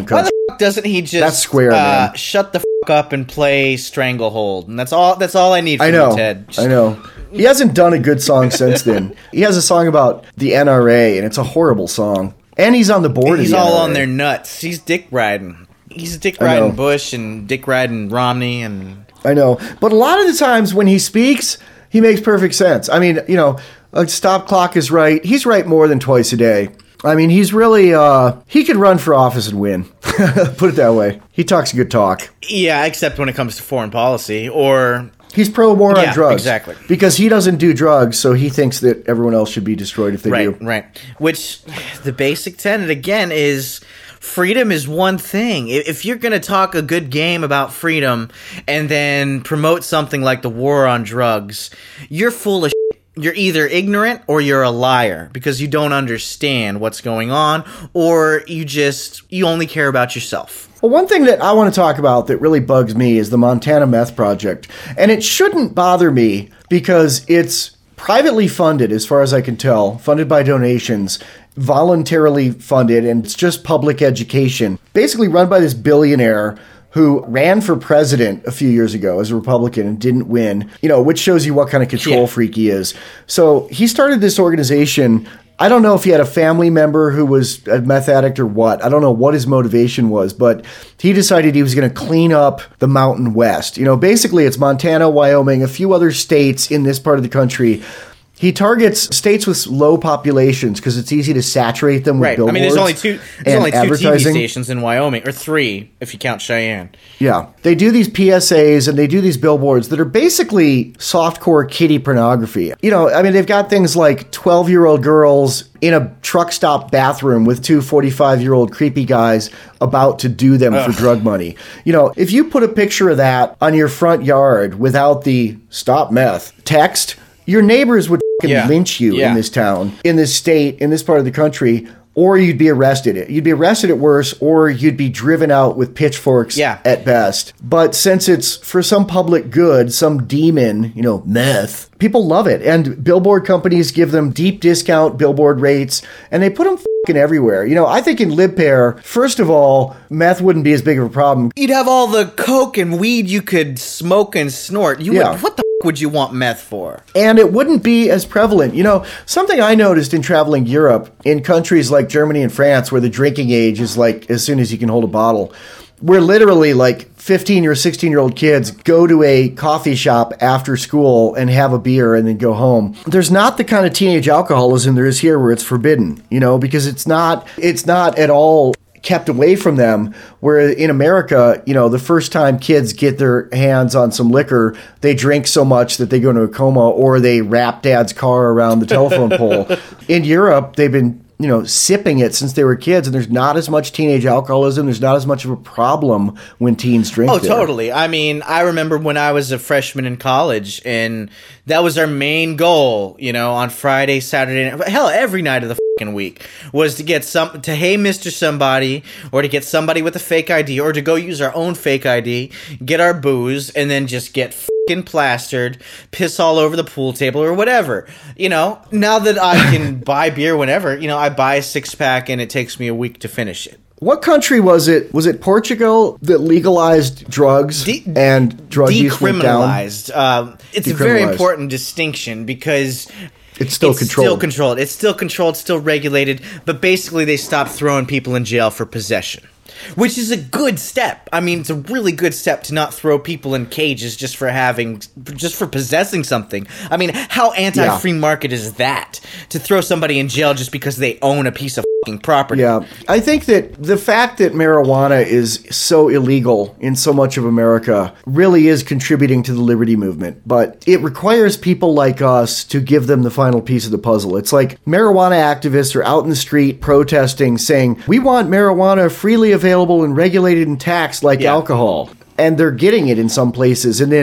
C: f- doesn't he just
A: That's square,
C: uh,
A: man.
C: shut the f- up and play Stranglehold? And that's all. That's all I need from
A: I know.
C: you, Ted. Just-
A: I know. He hasn't done a good song since then. He has a song about the N R A, and it's a horrible song. And he's on the board
C: He's
A: of the
C: all
A: N R A.
C: on their nuts. He's dick riding. He's dick
A: I know.
C: riding Bush and dick riding Romney and.
A: I know. But a lot of the times when he speaks, he makes perfect sense. I mean, you know, a stop clock is right. He's right more than twice a day. I mean, he's really, uh, he could run for office and win. Put it that way. He talks a good talk.
C: Yeah, except when it comes to foreign policy or.
A: He's pro-war
C: Yeah,
A: on drugs.
C: exactly.
A: Because he doesn't do drugs, so he thinks that everyone else should be destroyed if they
C: Right,
A: do.
C: right. Which the basic tenet again is freedom is one thing. I- If you're going to talk a good game about freedom and then promote something like the war on drugs, you're full of shit. You're either ignorant or you're a liar because you don't understand what's going on, or you just you only care about yourself.
A: Well, one thing that I want to talk about that really bugs me is the Montana Meth Project. And it shouldn't bother me because it's privately funded, as far as I can tell, funded by donations, voluntarily funded, and it's just public education. Basically run by this billionaire who ran for president a few years ago as a Republican and didn't win, you know, which shows you what kind of control
C: Yeah.
A: freak he is. So he started this organization. I don't know if he had a family member who was a meth addict or what. I don't know what his motivation was, but he decided he was going to clean up the Mountain West. You know, basically it's Montana, Wyoming, a few other states in this part of the country. He targets states with low populations because it's easy to saturate them with
C: Right. I
A: billboards.
C: mean, there's only two. There's
A: and
C: only two T V
A: advertising.
C: stations in Wyoming, or three if you count Cheyenne.
A: Yeah. They do these P S As and they do these billboards that are basically softcore kiddie pornography. You know, I mean, they've got things like twelve-year-old girls in a truck stop bathroom with two forty-five-year-old creepy guys about to do them for drug money. You know, if you put a picture of that on your front yard without the stop meth text, your neighbors would fucking
C: Yeah.
A: lynch you
C: Yeah.
A: in this town, in this state, in this part of the country, or you'd be arrested. You'd be arrested at worst, or you'd be driven out with pitchforks
C: Yeah.
A: at best. But since it's for some public good, some demon, you know, meth, people love it. And billboard companies give them deep discount billboard rates, and they put them fucking everywhere. You know, I think in Lipair, first of all, meth wouldn't be as big of a problem.
C: You'd have all the coke and weed you could smoke and snort. You
A: Yeah.
C: would, what the f- would you want meth for?
A: And it wouldn't be as prevalent. You know, something I noticed in traveling Europe, in countries like Germany and France, where the drinking age is like as soon as you can hold a bottle, where literally like fifteen or sixteen year old kids go to a coffee shop after school and have a beer and then go home. There's not the kind of teenage alcoholism there is here where it's forbidden, you know, because it's not, it's not at all kept away from them, where in America, you know, the first time kids get their hands on some liquor, they drink so much that they go into a coma, or they wrap dad's car around the telephone pole. In Europe, they've been, you know, sipping it since they were kids, and there's not as much teenage alcoholism. There's not as much of a problem when teens drink.
C: Oh,
A: there.
C: totally. I mean, I remember when I was a freshman in college, and that was our main goal, you know, on Friday, Saturday, hell, every night of the fucking week, was to get some, to hey Mister Somebody, or to get somebody with a fake I D, or to go use our own fake I D, get our booze, and then just get fucking plastered, piss all over the pool table, or whatever. You know, now that I can buy beer whenever, you know, I buy a six pack and it takes me a week to finish it.
A: What country was it? Was it Portugal that legalized drugs
C: De-
A: and drug use went down?
C: Decriminalized. Um, it's a very
A: Decriminalized.
C: important distinction because
A: It's still
C: it's
A: controlled.
C: still controlled. It's still controlled, still regulated, but basically they stopped throwing people in jail for possession. Which is a good step. I mean, it's a really good step to not throw people in cages just for having, just for possessing something. I mean, how anti-free market is that? To throw somebody in jail just because they own a piece of fucking property.
A: Yeah. I think that the fact that marijuana is so illegal in so much of America really is contributing to the liberty movement. But it requires people like us to give them the final piece of the puzzle. It's like marijuana activists are out in the street protesting, saying, we want marijuana freely available and regulated and taxed like
C: Yeah.
A: alcohol. And they're getting it in some places. And then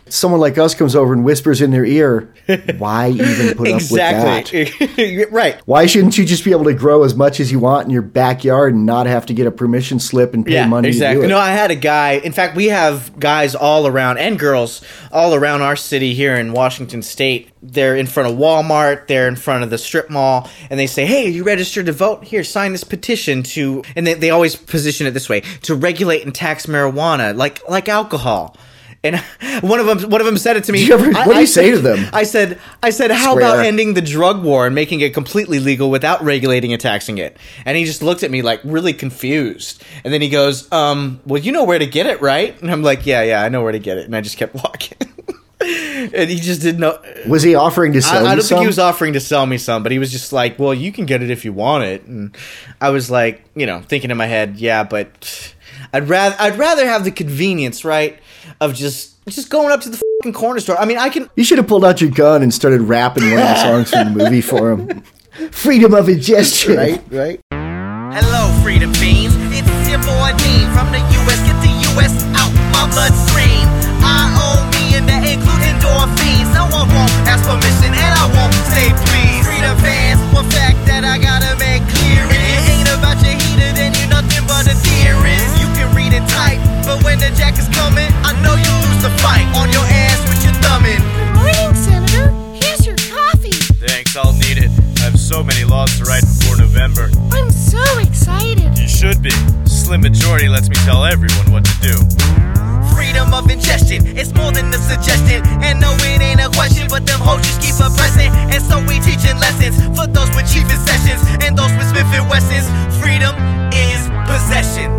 A: someone like us comes over and whispers in their ear, why even put
C: exactly.
A: up with that?
C: Right.
A: Why shouldn't you just be able to grow as much as you want in your backyard and not have to get a permission slip and pay
C: Yeah,
A: money
C: exactly.
A: to do it?
C: No, I had a guy. In fact, we have guys all around and girls all around our city here in Washington State. They're in front of Walmart. They're in front of the strip mall, and they say, "Hey, are you registered to vote? Here, sign this petition to." And they, they always position it this way: to regulate and tax marijuana, like like alcohol. And one of them, one of them said it to me.
A: You ever,
C: I,
A: what do you
C: I
A: say
C: said,
A: to them?
C: I said, I said, how
A: Swear.
C: about ending the drug war and making it completely legal without regulating and taxing it? And he just looked at me like really confused. And then he goes, um, well, you know where to get it, right? And I'm like, yeah, yeah, I know where to get it. And I just kept walking. And he just didn't know.
A: Was he offering to sell
C: I,
A: you
C: I don't
A: some?
C: think he was offering to sell me some, but he was just like, well, you can get it if you want it. And I was like, you know, thinking in my head, yeah, but I'd rather I'd rather have the convenience, right, of just just going up to the fucking corner store. I mean, I can.
A: You should have pulled out your gun and started rapping one of the songs from the movie for him. Freedom of ingestion.
C: Right, right.
D: Hello, Freedom Fiends. It's your boy Dean from the U S. Get the U S out my bloodstream. I owe me and that includes endorphins. No one won't ask permission and I won't say please. Freedom fans, one fact that I gotta make clear is it ain't about your heater, then you nothing but a dearest. You can read and type, but when the jack is coming, I know you lose the fight on your ass with your thumbing.
J: Good morning, Senator. Here's your coffee.
K: Thanks, I'll need it. I have so many laws to write before November.
J: I'm so excited.
K: You should be. Slim majority lets me tell everyone what to do.
D: Freedom of ingestion, it's more than a suggestion. And no, it ain't a question, but them hoes just keep oppressing. And so we teaching lessons for those with cheapest sessions and those with Smith and Wessons. Freedom is possession.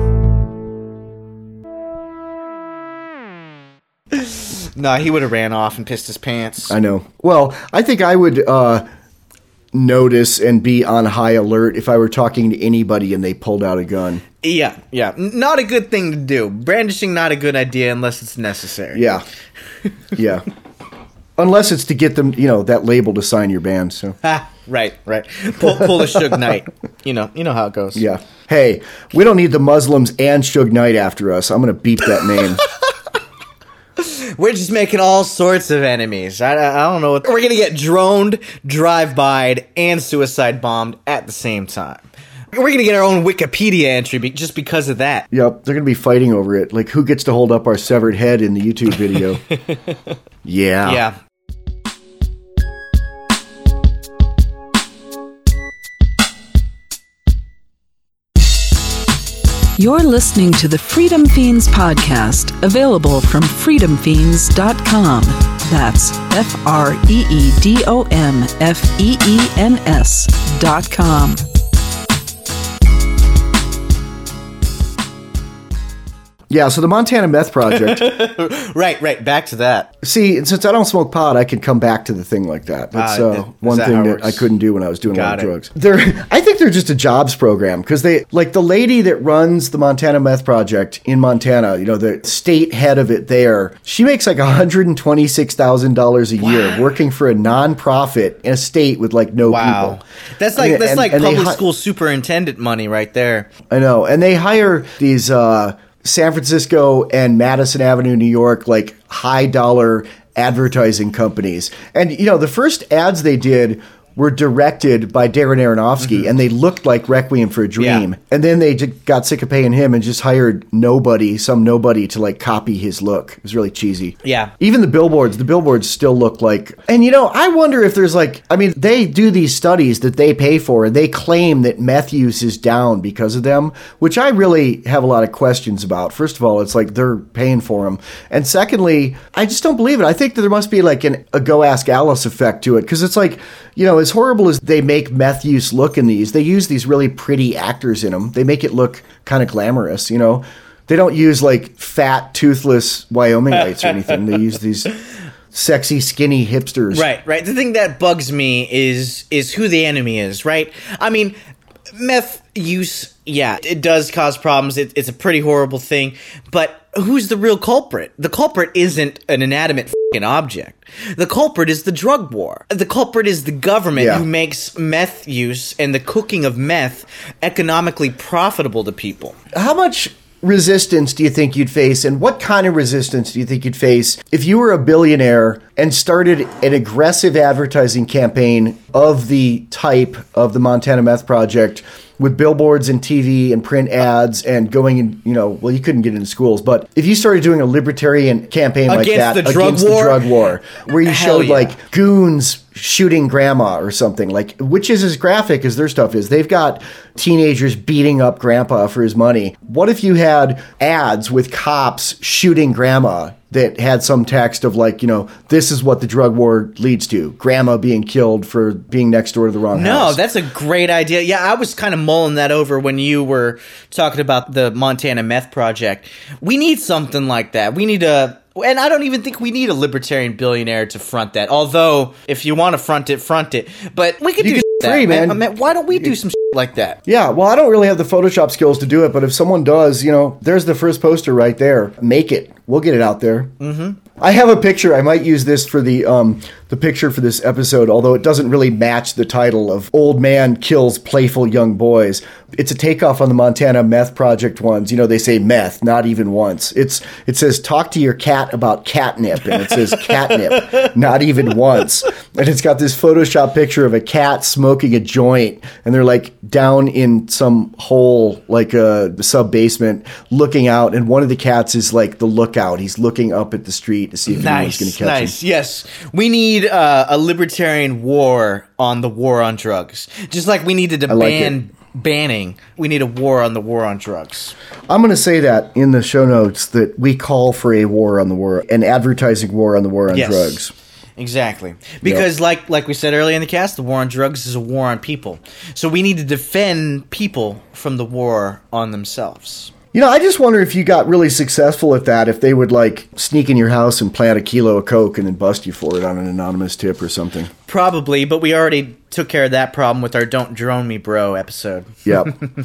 C: Nah, he would have ran off and pissed his pants.
A: I know. Well, I think I would uh, notice and be on high alert if I were talking to anybody and they pulled out a gun.
C: Yeah, yeah. N- Not a good thing to do. Brandishing, not a good idea unless it's necessary.
A: Yeah. Yeah. Unless it's to get them, you know, that label to sign your band. So.
C: Ah, right, right. Pull, pull a Suge Knight. You know, you know how it goes.
A: Yeah. Hey, we don't need the Muslims and Suge Knight after us. I'm going to beep that name.
C: We're just making all sorts of enemies. I, I don't know. What, we're going to get droned, drive-byed, and suicide bombed at the same time. We're going to get our own Wikipedia entry be- just because of that.
A: Yep, they're going to be fighting over it. Like, who gets to hold up our severed head in the YouTube video? Yeah.
C: Yeah.
B: You're listening to the Freedom Fiends podcast, available from freedom fiends dot com. That's F R E E D O M F E E N S dot com.
A: Yeah, so the Montana Meth Project.
C: right, right. Back to that.
A: See, since I don't smoke pot, I can come back to the thing like that. That's
C: Uh,
A: uh,
C: is
A: one
C: that
A: thing
C: how it
A: that
C: works?
A: I couldn't do when I was doing a lot
C: Got
A: of
C: it.
A: drugs. They're, I think they're just a jobs program because they, like the lady that runs the Montana Meth Project in Montana, you know, the state head of it there, she makes like one hundred twenty-six thousand dollars a year working for a nonprofit in a state with like no
C: Wow.
A: people.
C: That's like
A: And-
C: that's
A: and-
C: like
A: and they
C: public
A: hi-
C: school superintendent money right there.
A: I know. And they hire these uh, San Francisco and Madison Avenue, New York, like high dollar advertising companies. And, you know, the first ads they did were directed by Darren Aronofsky, and they looked like Requiem for a Dream.
C: Yeah.
A: And then they j- got sick of paying him and just hired nobody, some nobody, to like copy his look. It was really cheesy.
C: Yeah.
A: Even the billboards, the billboards still look like. And you know, I wonder if there's like, I mean, they do these studies that they pay for, and they claim that meth use is down because of them, which I really have a lot of questions about. First of all, it's like they're paying for them. And secondly, I just don't believe it. I think that there must be like an, a Go Ask Alice effect to it, because it's like, you know, as horrible as they make meth use look in these, they use these really pretty actors in them. They make it look kind of glamorous, you know. They don't use like fat, toothless Wyomingites or anything. They use these sexy, skinny hipsters.
C: Right, right. The thing that bugs me is is who the enemy is, right? I mean, meth use, yeah, it does cause problems. It, it's a pretty horrible thing. But who's the real culprit? The culprit isn't an inanimate f***ing object. The culprit is the drug war. The culprit is the government
A: Yeah.
C: who makes meth use and the cooking of meth economically profitable to people.
A: How much resistance do you think you'd face, and what kind of resistance do you think you'd face if you were a billionaire and started an aggressive advertising campaign of the type of the Montana Meth Project with billboards and T V and print ads and going in, you know, well, you couldn't get into schools, but if you started doing a libertarian campaign like
C: Against
A: that
C: the drug
A: against
C: war?
A: the drug war, where you
C: Hell
A: showed
C: yeah.
A: like goons shooting grandma or something, like, which is as graphic as their stuff is. They've got teenagers beating up grandpa for his money. What if you had ads with cops shooting grandma that had some text of like, you know, this is what the drug war leads to. Grandma being killed for being next door to the wrong
C: No,
A: house.
C: that's a great idea. Yeah, I was kind of mulling that over when you were talking about the Montana Meth Project. We need something like that. We need a... And I don't even think we need a libertarian billionaire to front that. Although, if you want to front it, front it. But we could
A: You
C: do
A: can
C: that.
A: free, man.
C: I mean, why don't we do some like that?
A: Yeah, well, I don't really have the Photoshop skills to do it, but if someone does, you know, there's the first poster right there. Make it. We'll get it out there. Mm-hmm. I have a picture. I might use this for the um, the picture for this episode, although it doesn't really match the title of Old Man Kills Playful Young Boys. It's a takeoff on the Montana Meth Project ones. You know, they say meth, not even once. It's It says, talk to your cat about catnip, and it says catnip, not even once. And it's got this Photoshop picture of a cat smoking a joint, and they're like down in some hole, like a sub-basement, looking out, and one of the cats is like the lookout. He's looking up at the street to see if anyone's going
C: Nice,
A: to catch
C: nice.
A: him.
C: Yes, we need uh, a libertarian war on the war on drugs. Just like we needed to
A: I like
C: ban banning, we need a war on the war on drugs.
A: I'm going to say that in the show notes that we call for a war on the war, an advertising war on the war on
C: Yes.
A: drugs.
C: Exactly. Because
A: Yep.
C: like like we said earlier in the cast, the war on drugs is a war on people. So we need to defend people from the war on themselves.
A: You know, I just wonder if you got really successful at that, if they would like sneak in your house and plant a kilo of coke and then bust you for it on an anonymous tip or something.
C: Probably, but we already took care of that problem with our Don't Drone Me Bro episode.
A: Yep.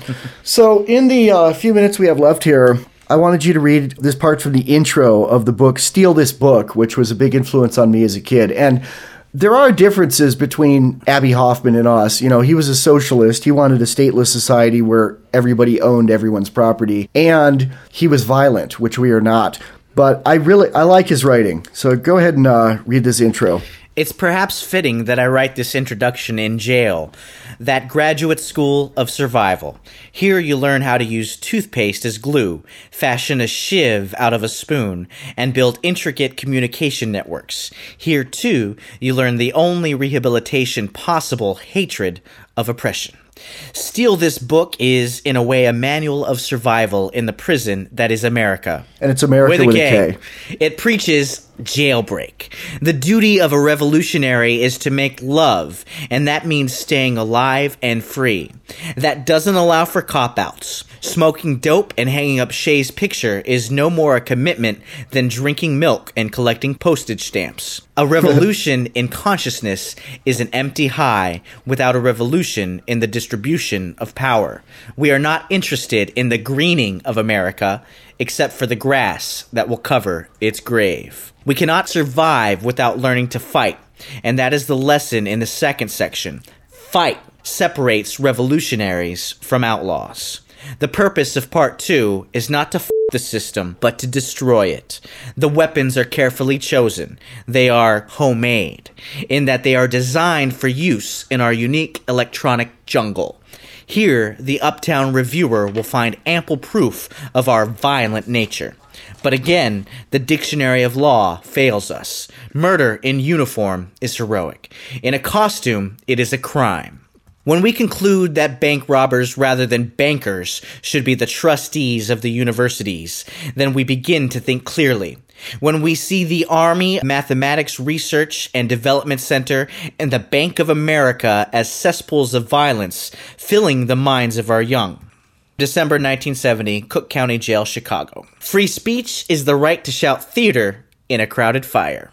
A: So in the uh, few minutes we have left here, I wanted you to read this part from the intro of the book, Steal This Book, which was a big influence on me as a kid. And there are differences between Abbie Hoffman and us. You know, he was a socialist. He wanted a stateless society where everybody owned everyone's property. And he was violent, which we are not. But I really, I like his writing. So go ahead and uh, read this intro.
C: It's perhaps fitting that I write this introduction in jail, that graduate school of survival. Here you learn how to use toothpaste as glue, fashion a shiv out of a spoon, and build intricate communication networks. Here, too, you learn the only rehabilitation possible: hatred of oppression. Steal This Book is, in a way, a manual of survival in the prison that is America.
A: And it's America with a K.
C: It preaches jailbreak. The duty of a revolutionary is to make love, and that means staying alive and free. That doesn't allow for cop-outs. Smoking dope and hanging up Shay's picture is no more a commitment than drinking milk and collecting postage stamps. A revolution in consciousness is an empty high without a revolution in the distribution of power. We are not interested in the greening of America, except for the grass that will cover its grave. We cannot survive without learning to fight, and that is the lesson in the second section. Fight separates revolutionaries from outlaws. The purpose of part two is not to f*** the system, but to destroy it. The weapons are carefully chosen. They are homemade, in that they are designed for use in our unique electronic jungle. Here, the Uptown Reviewer will find ample proof of our violent nature. But again, the dictionary of law fails us. Murder in uniform is heroic. In a costume, it is a crime. When we conclude that bank robbers rather than bankers should be the trustees of the universities, then we begin to think clearly. When we see the Army Mathematics Research and Development Center and the Bank of America as cesspools of violence, filling the minds of our young. December nineteen seventy, Cook County Jail, Chicago. Free speech is the right to shout theater in a crowded fire.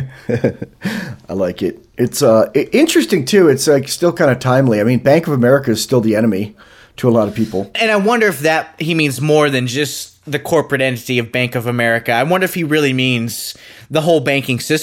A: I like it. It's uh, interesting, too. It's like still kind of timely. I mean, Bank of America is still the enemy to a lot of people.
C: And I wonder if that he means more than just the corporate entity of Bank of America. I wonder if he really means the whole banking system.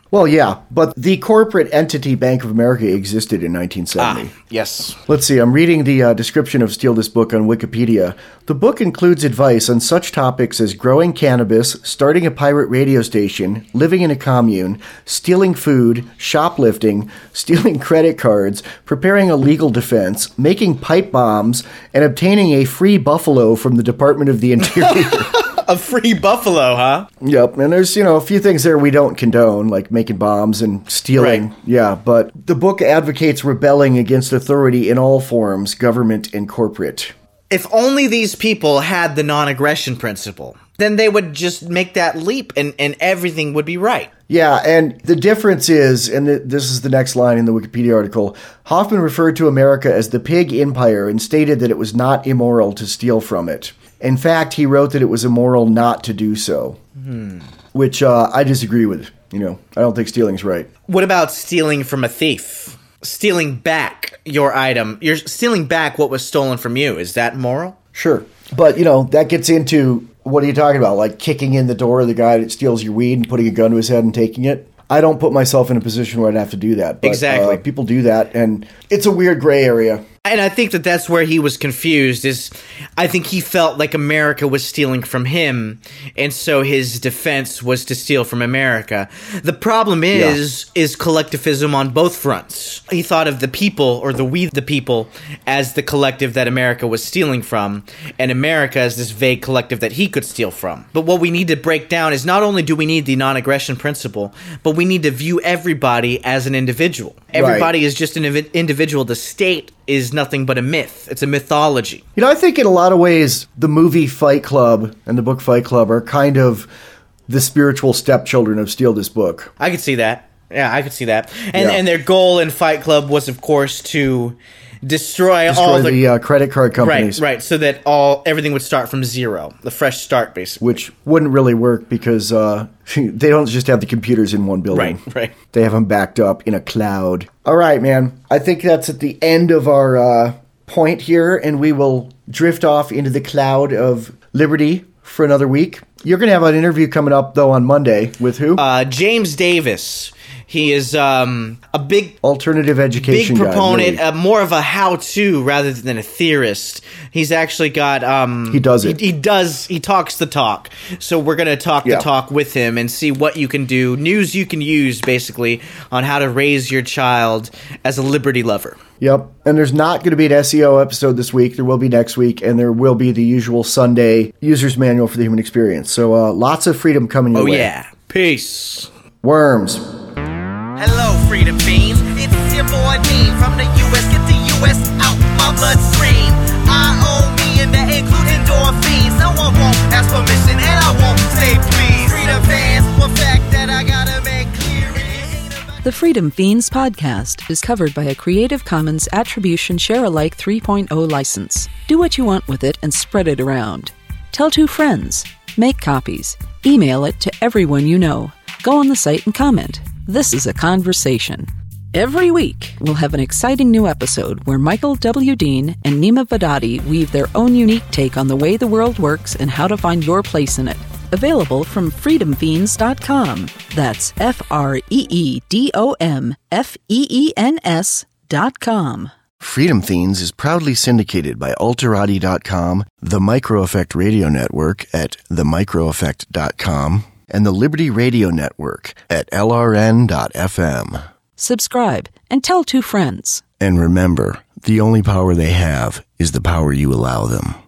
A: Well, yeah, but the corporate entity Bank of America existed in nineteen seventy.
C: Ah, yes.
A: Let's see, I'm reading the uh, description of Steal This Book on Wikipedia. The book includes advice on such topics as growing cannabis, starting a pirate radio station, living in a commune, stealing food, shoplifting, stealing credit cards, preparing a legal defense, making pipe bombs, and obtaining a free buffalo from the Department of the Interior.
C: A free buffalo, huh?
A: Yep, and there's, you know, a few things there we don't condone, like making bombs and stealing.
C: Right.
A: Yeah, but the book advocates rebelling against authority in all forms, government and corporate.
C: If only these people had the non-aggression principle, then they would just make that leap and, and everything would be right.
A: Yeah, and the difference is, and th- this is the next line in the Wikipedia article, Hoffman referred to America as the pig empire and stated that it was not immoral to steal from it. In fact, he wrote that it was immoral not to do so,
C: Hmm.
A: which uh, I disagree with. You know, I don't think stealing's right.
C: What about stealing from a thief? Stealing back your item. You're stealing back what was stolen from you. Is that moral?
A: Sure. But, you know, that gets into, what are you talking about? Like kicking in the door of the guy that steals your weed and putting a gun to his head and taking it? I don't put myself in a position where I'd have to do that. But,
C: Exactly.
A: Uh, people do that, and it's a weird gray area.
C: And I think that that's where he was confused, is I think he felt like America was stealing from him, and so his defense was to steal from America. The problem is, yeah. is collectivism on both fronts. He thought of the people, or the we the people, as the collective that America was stealing from, and America as this vague collective that he could steal from. But what we need to break down is not only do we need the non-aggression principle, but we need to view everybody as an individual. Everybody right. is just an individual. The state is nothing but a myth. It's a mythology.
A: You know, I think in a lot of ways, the movie Fight Club and the book Fight Club are kind of the spiritual stepchildren of Steal This Book.
C: I could see that. Yeah, I could see that. And
A: yeah.
C: and their goal in Fight Club was, of course, to destroy,
A: destroy
C: all the,
A: the uh, credit card companies.
C: Right, right. So that all everything would start from zero, the fresh start, basically.
A: Which wouldn't really work because uh, they don't just have the computers in one building.
C: Right, right.
A: They have them backed up in a cloud. All right, man. I think that's at the end of our uh, point here, and we will drift off into the cloud of liberty for another week. You're going to have an interview coming up, though, on Monday. With who?
C: Uh, James Davis. He is um, a big
A: alternative education
C: big proponent,
A: guy, really.
C: uh, more of a how-to rather than a theorist. He's actually got um,
A: he does it.
C: He, he does. He talks the talk. So we're going to talk
A: yeah.
C: the talk with him and see what you can do, news you can use, basically, on how to raise your child as a liberty lover.
A: Yep. And there's not going to be an S E O episode this week. There will be next week, and there will be the usual Sunday user's manual for the human experience. So uh, lots of freedom coming your
C: oh,
A: way.
C: Oh yeah. Peace.
A: Worms.
D: Hello, freedom fiends. It's your boy Dean from the U S. Get the U S out my bloodstream. I owe me and that include endorphins. No one won't ask permission and I won't say please. Freedom fans, one fact that I gotta make clear is...
B: The Freedom Fiends podcast is covered by a Creative Commons Attribution Share-alike three point oh license. Do what you want with it and spread it around. Tell two friends. Make copies. Email it to everyone you know. Go on the site and comment. This is a conversation. Every week, we'll have an exciting new episode where Michael W. Dean and Nima Vadadi weave their own unique take on the way the world works and how to find your place in it. Available from freedom fiends dot com. That's F R E E D O M F E E N S dot com.
A: Freedom Fiends is proudly syndicated by Alterati dot com, the Micro Effect Radio Network at the micro effect dot com, and the Liberty Radio Network at L R N dot F M.
B: Subscribe and tell two friends.
A: And remember, the only power they have is the power you allow them.